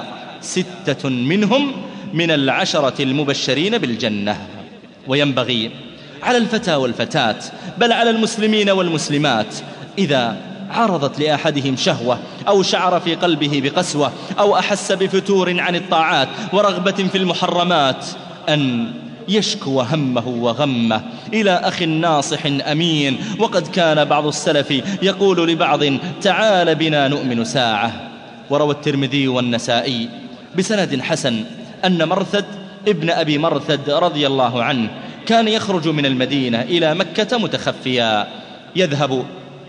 S5: 6 منهم من 10 المبشرين بالجنة. وينبغي على الفتى والفتاة، بل على المسلمين والمسلمات، إذا عرضت لأحدهم شهوة أو شعر في قلبه بقسوة أو أحس بفتور عن الطاعات ورغبة في المحرمات، أن يشكو همه وغمه إلى أخ ناصح أمين. وقد كان بعض السلف يقول لبعض: تعال بنا نؤمن ساعة. وروى الترمذي والنسائي بسند حسن أن مرثد ابن أبي مرثد رضي الله عنه كان يخرج من المدينة إلى مكة متخفيا، يذهب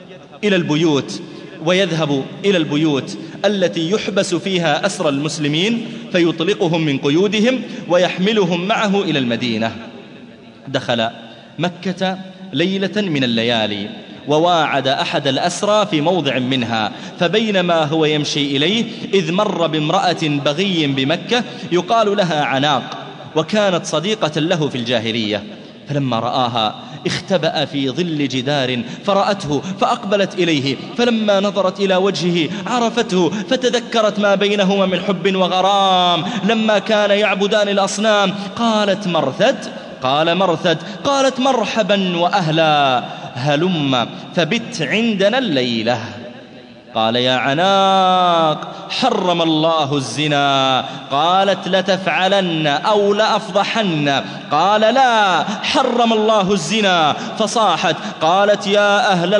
S5: إلى البيوت التي يحبس فيها أسرى المسلمين فيطلقهم من قيودهم ويحملهم معه إلى المدينة. دخل مكة ليلة من الليالي وواعد أحد الأسرى في موضع منها، فبينما هو يمشي إليه إذ مر بامرأة بغي بمكة يقال لها عناق، وكانت صديقة له في الجاهلية. فلما رآها اختبأ في ظل جدار فرأته فأقبلت إليه، فلما نظرت إلى وجهه عرفته، فتذكرت ما بينهما من حب وغرام لما كان يعبدان الأصنام. قالت مرثد، قال مرثد، قالت مرحبا وأهلا، هلم فبت عندنا الليلة. قال يا عناق حرم الله الزنا. قالت لتفعلن أو لأفضحن. قال لا حرم الله الزنا. فصاحت قالت يا أهل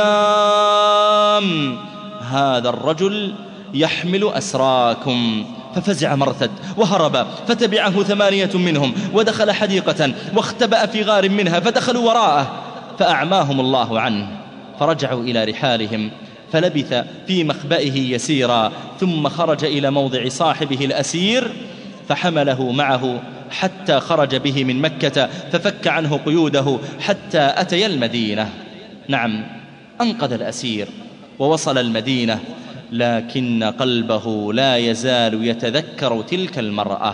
S5: الخيام هذا الرجل يحمل أسراكم. ففزع مرثد وهرب، فتبعه 8 منهم ودخل حديقة واختبأ في غار منها، فدخلوا وراءه فأعماهم الله عنه، فرجعوا إلى رحالهم، فلبث في مخبئه يسيرا، ثم خرج إلى موضع صاحبه الأسير فحمله معه حتى خرج به من مكة، ففك عنه قيوده حتى أتي المدينة. نعم، أنقذ الأسير ووصل المدينة، لكن قلبه لا يزال يتذكر تلك المرأة،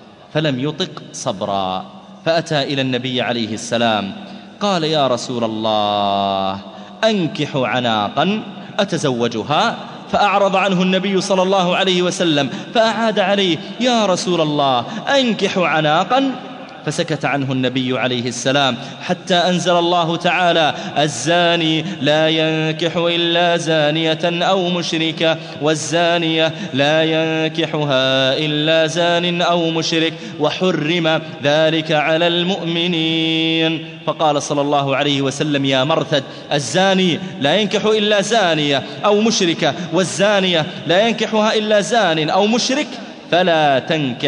S5: فلم يطق صبرا، فأتى إلى النبي عليه السلام قال يا رسول الله أنكح عناقا أتزوجها؟ فأعرض عنه النبي صلى الله عليه وسلم، فأعاد عليه يا رسول الله أنكح عناقا؟ فسكت عنه النبي عليه السلام حتى أنزل الله تعالى الزاني لا ينكح إلا زانية أو مشركة، والزانية لا ينكحها إلا زان أو مشرك، وحرم ذلك على المؤمنين. فقال صلى الله عليه وسلم يا مرثد الزاني لا ينكح إلا زانية أو مشركة، والزانية لا ينكحها إلا زان أو مشرك، فلا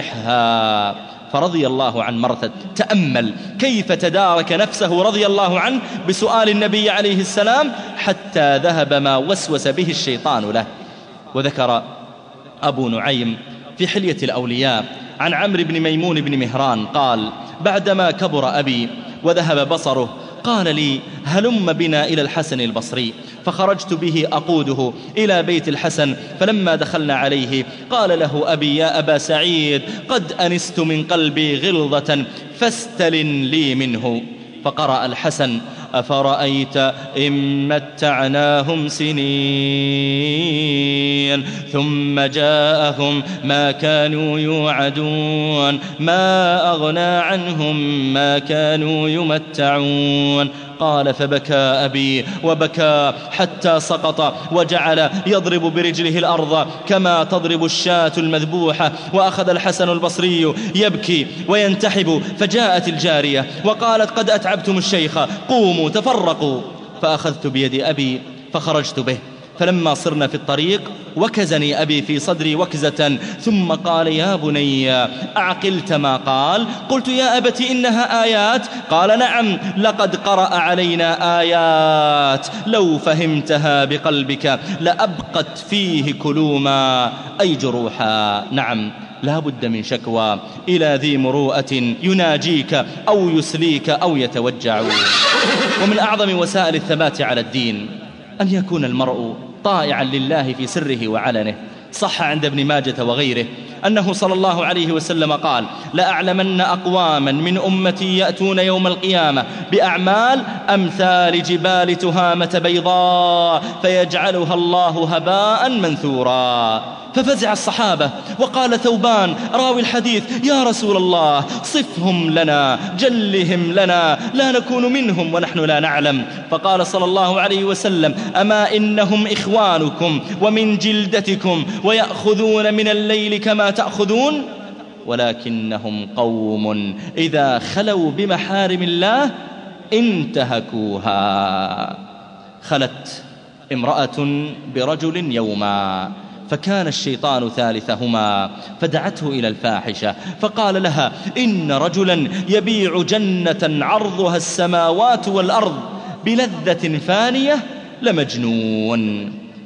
S5: تنكحها. فرضي الله عن مرثد. تأمل كيف تدارك نفسه رضي الله عنه بسؤال النبي عليه السلام حتى ذهب ما وسوس به الشيطان له. وذكر أبو نعيم في حلية الأولياء عن عمرو بن ميمون بن مهران قال بعدما كبر أبي وذهب بصره قال لي هلم بنا إلى الحسن البصري، فخرجت به أقوده إلى بيت الحسن، فلما دخلنا عليه قال له أبي يا أبا سعيد قد أنست من قلبي غلظة فاستلن لي منه. فقرأ الحسن أفرأيت إن متعناهم سنين ثم جاءهم ما كانوا يوعدون ما أغنى عنهم ما كانوا يمتعون. قال فبكى أبي وبكى حتى سقط، وجعل يضرب برجله الأرض كما تضرب الشاة المذبوحة. وأخذ الحسن البصري يبكي وينتحب، فجاءت الجارية وقالت قد أتعبتم الشيخ قوموا تفرقوا. فأخذت بيد أبي فخرجت به، فلما صرنا في الطريق وكزني أبي في صدري وكزة، ثم قال يا بني أعقلت ما قال؟ قلت يا أبت إنها آيات. قال نعم لقد قرأ علينا آيات لو فهمتها بقلبك لأبقت فيه كلوما أي جروحا. نعم لا بد من شكوى إلى ذي مروءة يناجيك أو يسليك أو يتوجع. ومن أعظم وسائل الثبات على الدين أن يكون المرء طائعا لله في سره وعلنه. صح عند ابن ماجة وغيره أنه صلى الله عليه وسلم قال لأعلمن أقواما من أمتي يأتون يوم القيامة بأعمال أمثال جبال تهامة بيضاء فيجعلها الله هباء منثورا. ففزع الصحابة وقال ثوبان راوي الحديث يا رسول الله صفهم لنا جلهم لنا لا نكون منهم ونحن لا نعلم. فقال صلى الله عليه وسلم أما إنهم إخوانكم ومن جلدتكم ويأخذون من الليل كما تأخذون، ولكنهم قوم إذا خلوا بمحارم الله انتهكوها. خلت امرأة برجل يوما، فكان الشيطان ثالثهما، فدعته إلى الفاحشة فقال لها إن رجلا يبيع جنة عرضها السماوات والأرض بلذة فانية لمجنون.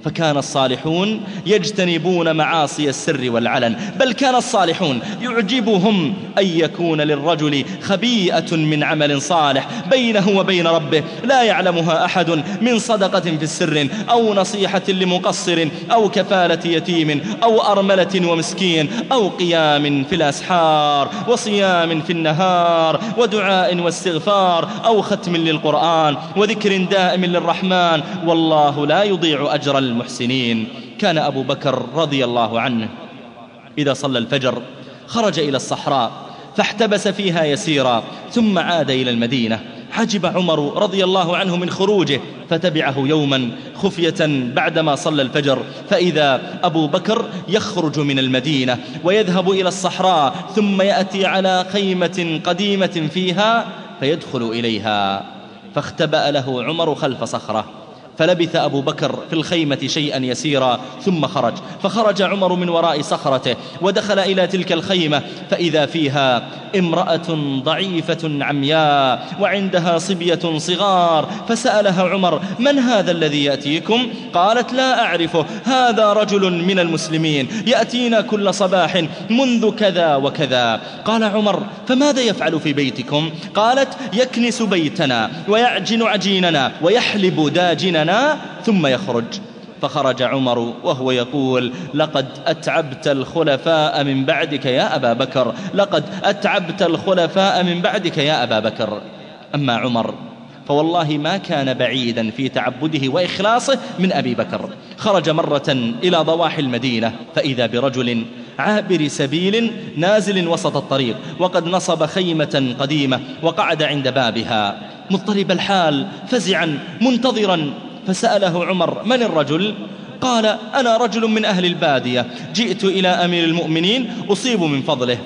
S5: فكان الصالحون يجتنبون معاصي السر والعلن، بل كان الصالحون يعجبهم أن يكون للرجل خبيئة من عمل صالح بينه وبين ربه لا يعلمها أحد، من صدقة في السر أو نصيحة لمقصر أو كفالة يتيم أو أرملة ومسكين أو قيام في الأسحار وصيام في النهار ودعاء واستغفار أو ختم للقرآن وذكر دائم للرحمن، والله لا يضيع أجر المحسنين. كان أبو بكر رضي الله عنه إذا صلى الفجر خرج إلى الصحراء فاحتبس فيها يسيرا ثم عاد إلى المدينة. عجب عمر رضي الله عنه من خروجه فتبعه يوما خفية بعدما صلى الفجر، فإذا أبو بكر يخرج من المدينة ويذهب إلى الصحراء ثم يأتي على خيمة قديمة فيها فيدخل إليها، فاختبأ له عمر خلف صخرة، فلبث أبو بكر في الخيمة شيئا يسيرا ثم فخرج عمر من وراء صخرته ودخل إلى تلك الخيمة فإذا فيها امرأة ضعيفة عمياء وعندها صبية صغار، فسألها عمر: من هذا الذي يأتيكم؟ قالت: لا أعرفه، هذا رجل من المسلمين يأتينا كل صباح منذ كذا وكذا. قال عمر: فماذا يفعل في بيتكم؟ قالت: يكنس بيتنا ويعجن عجيننا ويحلب داجننا ثم يخرج. فخرج عمر وهو يقول: لقد أتعبت الخلفاء من بعدك يا أبا بكر، لقد أتعبت الخلفاء من بعدك يا أبا بكر. أما عمر فوالله ما كان بعيدا في تعبده وإخلاصه من أبي بكر. خرج مرة إلى ضواحي المدينة فإذا برجل عابر سبيل نازل وسط الطريق وقد نصب خيمة قديمة وقعد عند بابها مضطرب الحال فزعا منتظرا، فسأله عمر: من الرجل؟ قال: أنا رجل من أهل البادية، جئت إلى أمير المؤمنين أصيب من فضله.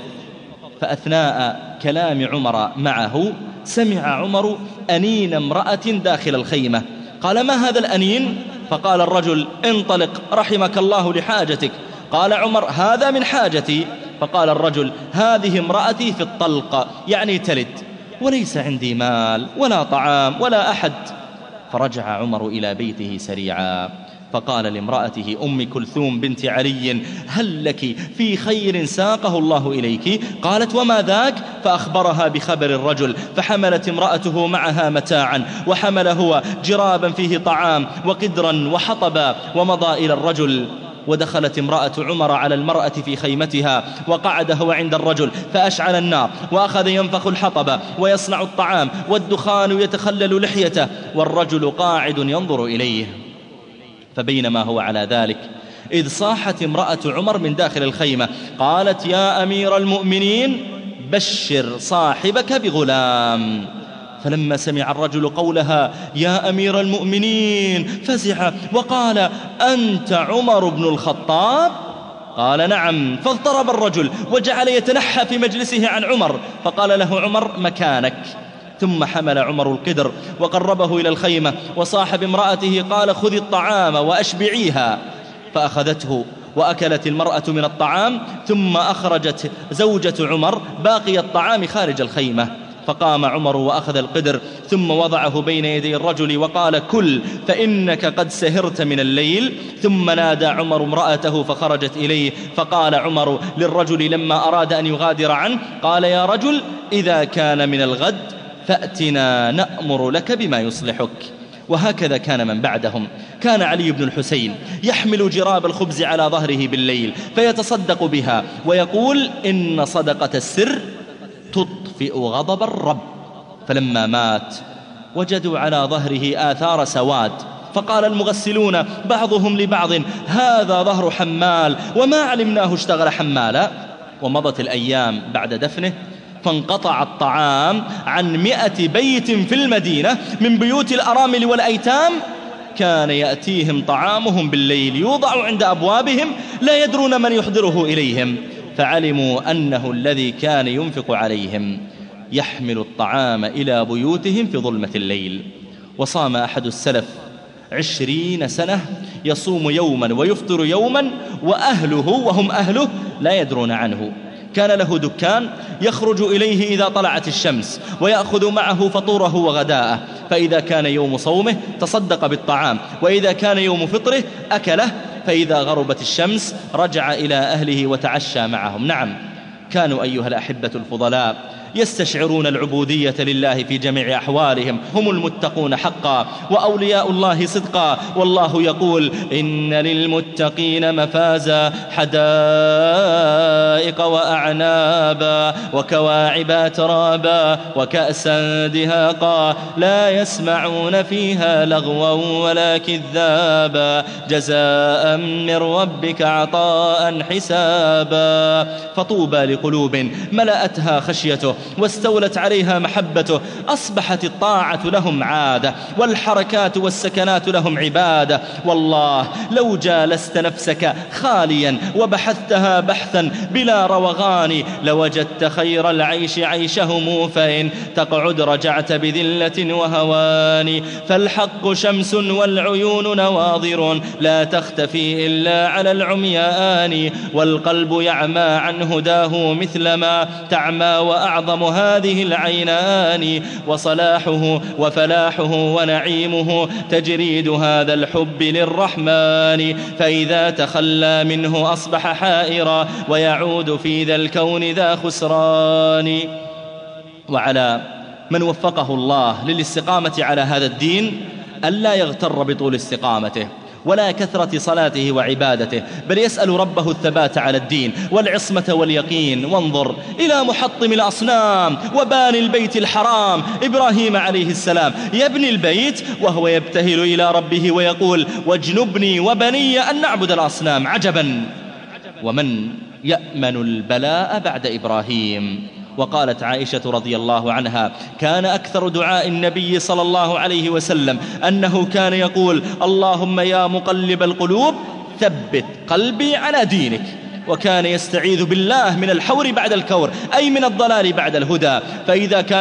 S5: فأثناء كلام عمر معه سمع عمر أنين امرأة داخل الخيمة. قال: ما هذا الأنين؟ فقال الرجل: انطلق رحمك الله لحاجتك. قال عمر: هذا من حاجتي. فقال الرجل: هذه امرأتي في الطلق، يعني تلد، وليس عندي مال ولا طعام ولا أحد. فرجع عمر إلى بيته سريعا فقال لامرأته أم كلثوم بنت علي: هل لك في خير ساقه الله إليك؟ قالت: وما ذاك؟ فأخبرها بخبر الرجل، فحملت امرأته معها متاعا وحمل هو جرابا فيه طعام وقدرا وحطبا ومضى إلى الرجل. ودخلت امرأة عمر على المرأة في خيمتها وقعد هو عند الرجل فأشعل النار وأخذ ينفخ الحطب ويصنع الطعام والدخان يتخلل لحيته والرجل قاعد ينظر إليه. فبينما هو على ذلك إذ صاحت امرأة عمر من داخل الخيمة قالت: يا أمير المؤمنين بشر صاحبك بغلام. فلما سمع الرجل قولها يا أمير المؤمنين فزع وقال: أنت عمر بن الخطاب؟ قال: نعم. فاضطرب الرجل وجعل يتنحى في مجلسه عن عمر، فقال له عمر: مكانك. ثم حمل عمر القدر وقربه إلى الخيمة وصاحب امرأته قال: خذي الطعام وأشبعيها. فأخذته وأكلت المرأة من الطعام، ثم أخرجت زوجة عمر باقي الطعام خارج الخيمة. فقام عمر وأخذ القدر ثم وضعه بين يدي الرجل وقال: كل فإنك قد سهرت من الليل. ثم نادى عمر امرأته فخرجت إليه. فقال عمر للرجل لما أراد أن يغادر عنه قال: يا رجل إذا كان من الغد فأتنا نأمر لك بما يصلحك. وهكذا كان من بعدهم. كان علي بن الحسين يحمل جراب الخبز على ظهره بالليل فيتصدق بها ويقول: إن صدقة السر تطفئ غضب الرب. فلما مات وجدوا على ظهره آثار سواد، فقال المغسلون بعضهم لبعض: هذا ظهر حمال وما علمناه اشتغل حمالا. ومضت الأيام بعد دفنه فانقطع الطعام عن 100 بيت في المدينة من بيوت الأرامل والأيتام. كان يأتيهم طعامهم بالليل يوضع عند أبوابهم لا يدرون من يحضره إليهم، فعلموا أنه الذي كان ينفق عليهم يحمل الطعام إلى بيوتهم في ظلمة الليل. وصام أحد السلف 20 سنة يصوم يوما ويفطر يوما وأهله وهم أهله لا يدرون عنه. كان له دكان يخرج إليه إذا طلعت الشمس ويأخذ معه فطوره وغداءه، فإذا كان يوم صومه تصدق بالطعام، وإذا كان يوم فطره أكله، فإذا غربت الشمس رجع إلى أهله وتعشى معهم. نعم، كانوا أيها الأحبة الفضلاء يستشعرون العبودية لله في جميع أحوالهم، هم المتقون حقا وأولياء الله صدقا. والله يقول: إن للمتقين مفازا، حدائق وأعنابا وكواعب أترابا وكأسا دهاقا لا يسمعون فيها لغوا ولا كذابا، جزاء من ربك عطاء حسابا. فطوبى لقلوب ملأتها خشيته واستولت عليها محبته، أصبحت الطاعة لهم عادة والحركات والسكنات لهم عبادة. والله لو جالست نفسك خاليا وبحثتها بحثا بلا روغان لوجدت خير العيش عيشهم، فإن تقعد رجعت بذلة وهوان. فالحق شمس والعيون نواظر لا تختفي إلا على العميان، والقلب يعمى عن هداه مثلما تعمى وأعظم هذه العينان، وصلاحه وفلاحه ونعيمه تجريد هذا الحب للرحمن، فإذا تخلى منه أصبح حائرا ويعود في ذا الكون ذا خسران. وعلى من وفقه الله للاستقامة على هذا الدين ألا يغتر بطول استقامته ولا كثرة صلاته وعبادته، بل يسأل ربه الثبات على الدين والعصمة واليقين. وانظر إلى محطم الأصنام وباني البيت الحرام إبراهيم عليه السلام، يبني البيت وهو يبتهل إلى ربه ويقول: واجنبني وبني أن نعبد الأصنام. عجبا، ومن يأمن البلاء بعد إبراهيم؟ وقالت عائشة رضي الله عنها: كان أكثر دعاء النبي صلى الله عليه وسلم أنه كان يقول: اللهم يا مقلب القلوب ثبت قلبي على دينك. وكان يستعيذ بالله من الحور بعد الكور، أي من الضلال بعد الهدى. فإذا كان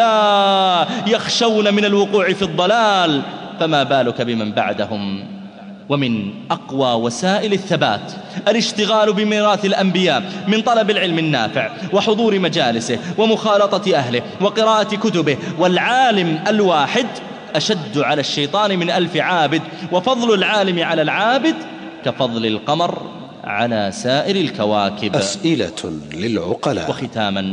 S5: هؤلاء يخشون من الوقوع في الضلال فما بالك بمن بعدهم؟ ومن أقوى وسائل الثبات الاشتغال بميراث الأنبياء من طلب العلم النافع وحضور مجالسه ومخالطة أهله وقراءة كتبه. والعالم الواحد أشد على الشيطان من 1000 عابد، وفضل العالم على العابد كفضل القمر على سائر الكواكب.
S1: أسئلة للعقلاء.
S5: وختاما،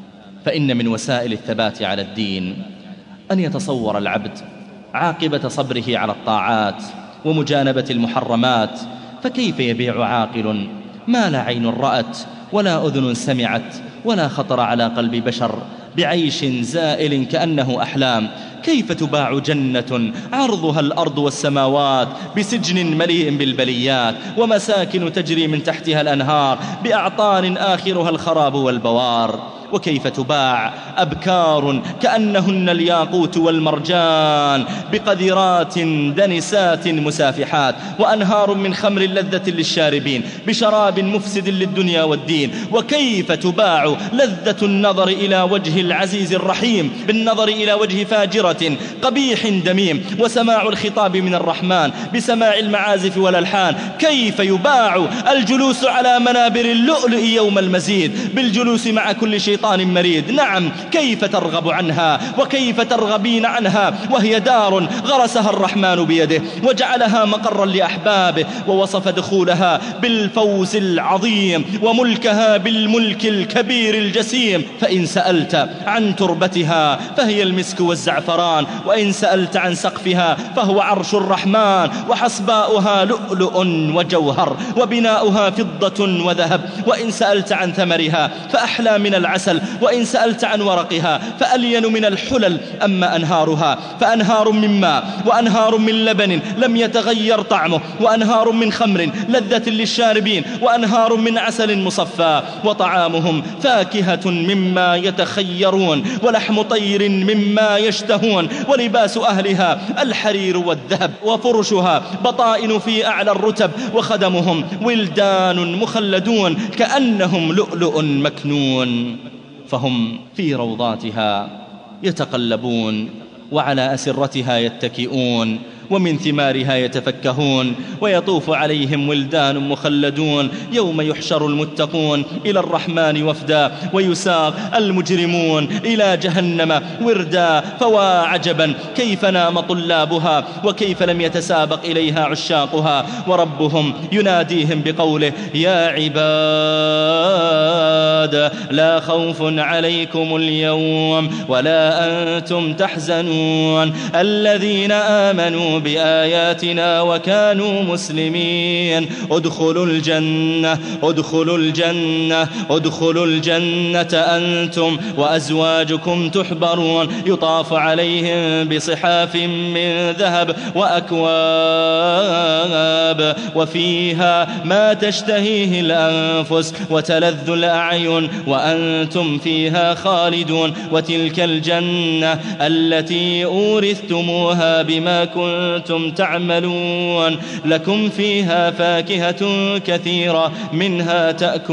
S5: فإن من وسائل الثبات على الدين أن يتصور العبد عاقبة صبره على الطاعات ومجانبة المحرمات. فكيف يبيع عاقل ما لا عين رأت ولا أذن سمعت ولا خطر على قلب بشر بعيش زائل كأنه أحلام؟ كيف تباع جنة عرضها الأرض والسماوات بسجن مليء بالبليات ومساكن تجري من تحتها الأنهار بأعطان آخرها الخراب والبوار؟ وكيف تباع أبكار كأنهن الياقوت والمرجان بقذرات دنسات مسافحات، وأنهار من خمر لذة للشاربين بشراب مفسد للدنيا والدين؟ وكيف تباع لذة النظر إلى وجه العزيز الرحيم بالنظر إلى وجه فاجرة قبيح دميم، وسماع الخطاب من الرحمن بسماع المعازف والألحان؟ كيف يباع الجلوس على منابر اللؤلؤ يوم المزيد بالجلوس مع كل شيطان مريد؟ نعم، كيف ترغب عنها وكيف ترغبين عنها وهي دار غرسها الرحمن بيده وجعلها مقرا لأحبابه، ووصف دخولها بالفوز العظيم وملكها بالملك الكبير الجسيم. فإن سألت عن تربتها فهي المسك والزعفران، وإن سألت عن سقفها فهو عرش الرحمن، وحصباؤها لؤلؤ وجوهر وبناؤها فضة وذهب. وإن سألت عن ثمرها فأحلى من العسل، وإن سألت عن ورقها فألين من الحلل. أما أنهارها فأنهار من ماء وأنهار من لبن لم يتغير طعمه، وأنهار من خمر لذة للشاربين، وأنهار من عسل مصفى. وطعامهم فاكهة مما يتخيرون ولحم طير مما يشتهون، ولباس أهلها الحرير والذهب، وفرشها بطائن في أعلى الرتب، وخدمهم ولدان مخلدون كأنهم لؤلؤ مكنون. فهم في روضاتها يتقلبون وعلى أسرتها يتكئون، ومن ثمارها يتفكهون ويطوف عليهم ولدان مخلدون يوم يحشر المتقون إلى الرحمن وفدا ويساق المجرمون إلى جهنم وردا. فوا عجبا كيف نام طلابها وكيف لم يتسابق إليها عشاقها، وربهم يناديهم بقوله: يا عباد لا خوف عليكم اليوم ولا أنتم تحزنون الذين آمنوا بآياتنا وكانوا مسلمين ادخلوا الجنة ادخلوا الجنة ادخلوا الجنة أنتم وأزواجكم تحبرون يطاف عليهم بصحاف من ذهب وأكواب وفيها ما تشتهيه الأنفس وتلذ الأعين وأنتم فيها خالدون وتلك الجنة التي أورثتموها بما كنتم تعملون لكم فيها فاكهة كثيرة منها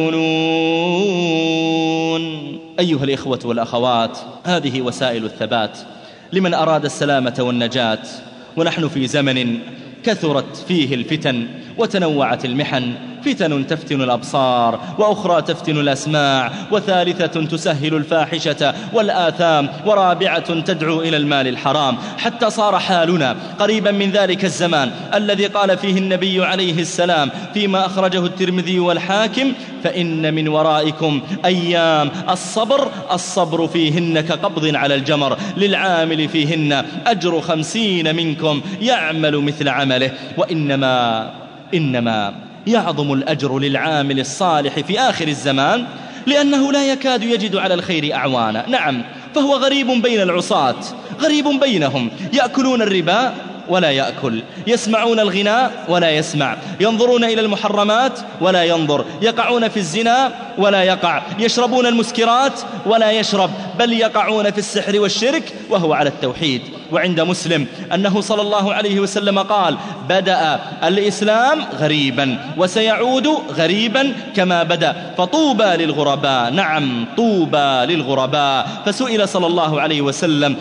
S5: تأكلون. أيها الإخوة والأخوات، هذه وسائل الثبات لمن أراد السلامة والنجاة. ونحن في زمن كثرت فيه الفتن وتنوعت المحن، فتن تفتن الأبصار وأخرى تفتن الأسماع وثالثة تسهل الفاحشة والآثام ورابعة تدعو إلى المال الحرام، حتى صار حالنا قريبا من ذلك الزمان الذي قال فيه النبي عليه السلام فيما أخرجه الترمذي والحاكم: فإن من ورائكم أيام الصبر فيهن كقبض على الجمر للعامل فيهن أجر 50 منكم يعمل مثل عمله. وإنما يعظم الأجر للعامل الصالح في آخر الزمان لأنه لا يكاد يجد على الخير أعوانا. نعم، فهو غريب بين العصاة، غريب بينهم، يأكلون الربا ولا يأكل، يسمعون الغناء ولا يسمع، ينظرون إلى المحرمات ولا ينظر، يقعون في الزنا ولا يقع، يشربون المسكرات ولا يشرب، بل يقعون في السحر والشرك وهو على التوحيد. وعند مسلم أنه صلى الله عليه وسلم قال: بدأ الإسلام غريبا وسيعود غريبا كما بدأ فطوبى للغرباء. نعم، طوبى للغرباء. فسئل صلى الله عليه وسلم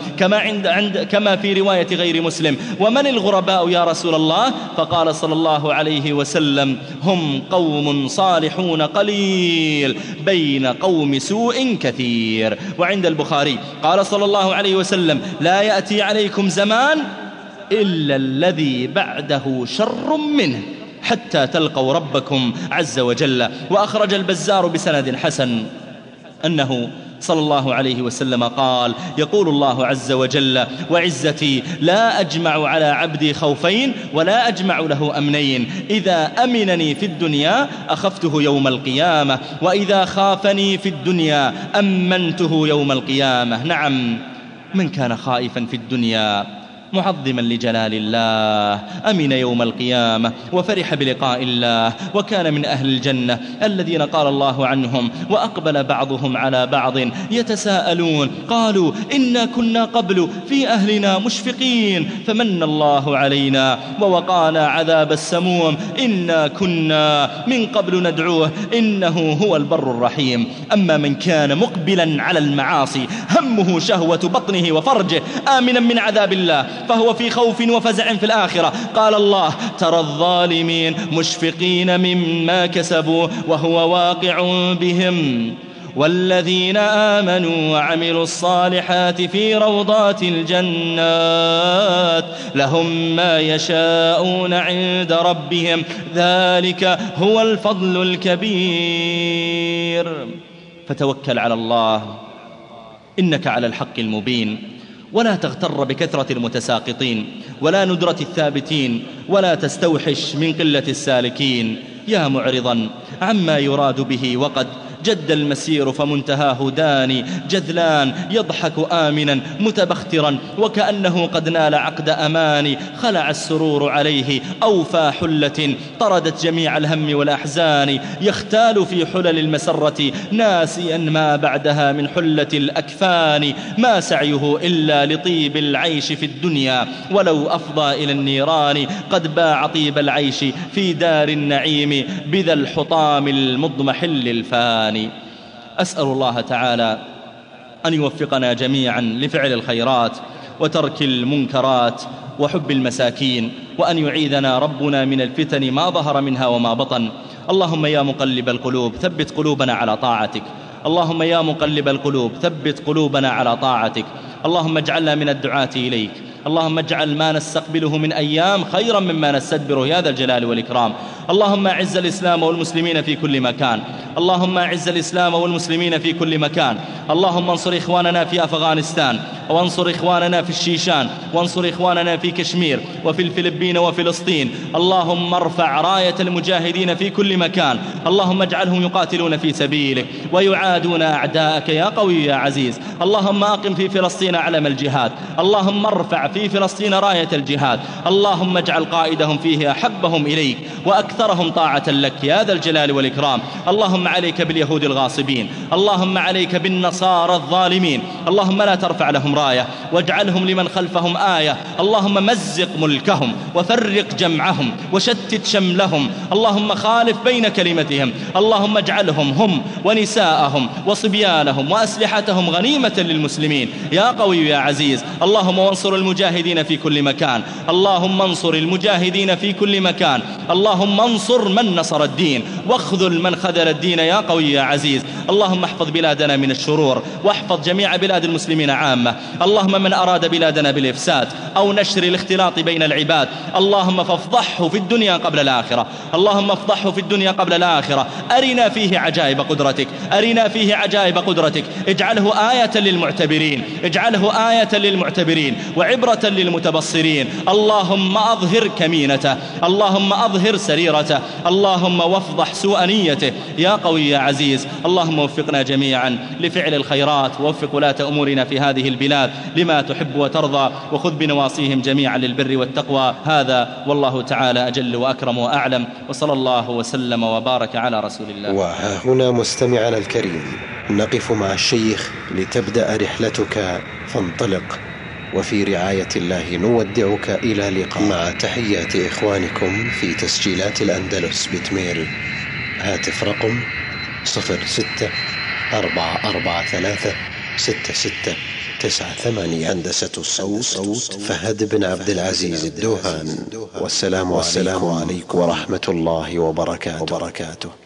S5: كما في رواية غير مسلم: ومن الغرباء يا رسول الله؟ فقال صلى الله عليه وسلم: هم قوم صالحون قليل بين قوم سوء كثير. وعند البخاري قال صلى الله عليه وسلم: لا يأتي عليكم زمان إلا الذي بعده شر منه حتى تلقوا ربكم عز وجل. وأخرج البزار بسند حسن أنه صلى الله عليه وسلم قال: يقول الله عز وجل: وعزتي لا أجمع على عبدي خوفين ولا أجمع له أمنين، إذا أمنني في الدنيا أخفته يوم القيامة، وإذا خافني في الدنيا أمنته يوم القيامة. نعم، من كان خائفا في الدنيا معظما لجلال الله أمن يوم القيامة وفرح بلقاء الله وكان من أهل الجنة الذين قال الله عنهم: وأقبل بعضهم على بعض يتساءلون قالوا إنا كنا قبل في أهلنا مشفقين فمن الله علينا ووقانا عذاب السموم إنا كنا من قبل ندعوه إنه هو البر الرحيم. أما من كان مقبلا على المعاصي همه شهوة بطنه وفرجه آمنا من عذاب الله فهو في خوف وفزع في الآخرة. قال الله: ترى الظالمين مشفقين مما كسبوا وهو واقع بهم والذين آمنوا وعملوا الصالحات في روضات الجنات لهم ما يشاءون عند ربهم ذلك هو الفضل الكبير. فتوكل على الله إنك على الحق المبين، ولا تغتر بكثرة المتساقطين ولا ندرة الثابتين، ولا تستوحش من قلة السالكين. يا معرضا عما يراد به وقد جد المسير فمنتهاه داني جذلان يضحك آمنا متبخترا وكأنه قد نال عقد أماني خلع السرور عليه أوفى حلة طردت جميع الهم والأحزان يختال في حلل المسرة ناسيا ما بعدها من حلة الأكفان ما سعيه إلا لطيب العيش في الدنيا ولو أفضى إلى النيران قد باع طيب العيش في دار النعيم بذا الحطام المضمحل الفاني. أسأل الله تعالى أن يوفقنا جميعا لفعل الخيرات وترك المنكرات وحب المساكين، وأن يعيذنا ربنا من الفتن ما ظهر منها وما بطن. اللهم يا مقلب القلوب ثبت قلوبنا على طاعتك. اللهم يا مقلب القلوب ثبت قلوبنا على طاعتك. اللهم اجعلنا من الدعاة إليك. اللهم اجعل ما نستقبله من أيام خيرا مما نستدبره يا ذا الجلال والإكرام. اللهم أعز الإسلام والمسلمين في كل مكان. اللهم أعز الإسلام والمسلمين في كل مكان. اللهم انصر إخواننا في أفغانستان، وانصر إخواننا في الشيشان، وانصر إخواننا في كشمير وفي الفلبين وفلسطين. اللهم ارفع راية المجاهدين في كل مكان. اللهم اجعلهم يقاتلون في سبيلك ويعادون أعداءك يا قوي يا عزيز. اللهم أقم في فلسطين علم الجهاد. اللهم ارفع في فلسطين راية الجهاد. اللهم اجعل قائدهم فيه أحبهم إليك وأكثرهم طاعة لك يا ذا الجلال والإكرام. اللهم عليك باليهود الغاصبين. اللهم عليك بالنصارى الظالمين. اللهم لا ترفع لهم راية واجعلهم لمن خلفهم آية. اللهم مزق ملكهم وفرق جمعهم وشتت شملهم. اللهم خالف بين كلمتهم. اللهم اجعلهم هم ونساءهم وصبيانهم وأسلحتهم غنيمة للمسلمين يا قوي يا عزيز. اللهم وانصر المجاهدين في كل مكان. اللهم انصر المجاهدين في كل مكان. اللهم انصر من نصر الدين واخذل من خذل الدين يا قوي يا عزيز. اللهم احفظ بلادنا من الشرور واحفظ جميع بلاد المسلمين عامة. اللهم من أراد بلادنا بالإفساد أو نشر الاختلاط بين العباد اللهم فافضحه في الدنيا قبل الآخرة. اللهم افضحه في الدنيا قبل الآخرة. أرنا فيه عجائب قدرتك. أرنا فيه عجائب قدرتك. اجعله آية للمعتبرين. اجعله آية للمعتبرين وعبرة للمتبصرين. اللهم أظهر كمينته. اللهم أظهر سريرته. اللهم وافضح سوء نيته يا قوي يا عزيز. اللهم وفقنا جميعا لفعل الخيرات، ووفق ولاة أمورنا في هذه البلاد لما تحب وترضى، وخذ بنواصيهم جميعا للبر والتقوى. هذا والله تعالى أجل وأكرم وأعلم، وصلى الله وسلم وبارك على رسول الله.
S1: وها هنا مستمعنا الكريم نقف مع الشيخ لتبدأ رحلتك فانطلق، وفي رعاية الله نودعك إلى لقاء. مع تحيات إخوانكم في تسجيلات الأندلس بتمير. هاتف رقم 06-443-6698. هندسة الصوت فهد بن عبد العزيز الدوهان. والسلام عليكم ورحمة الله وبركاته.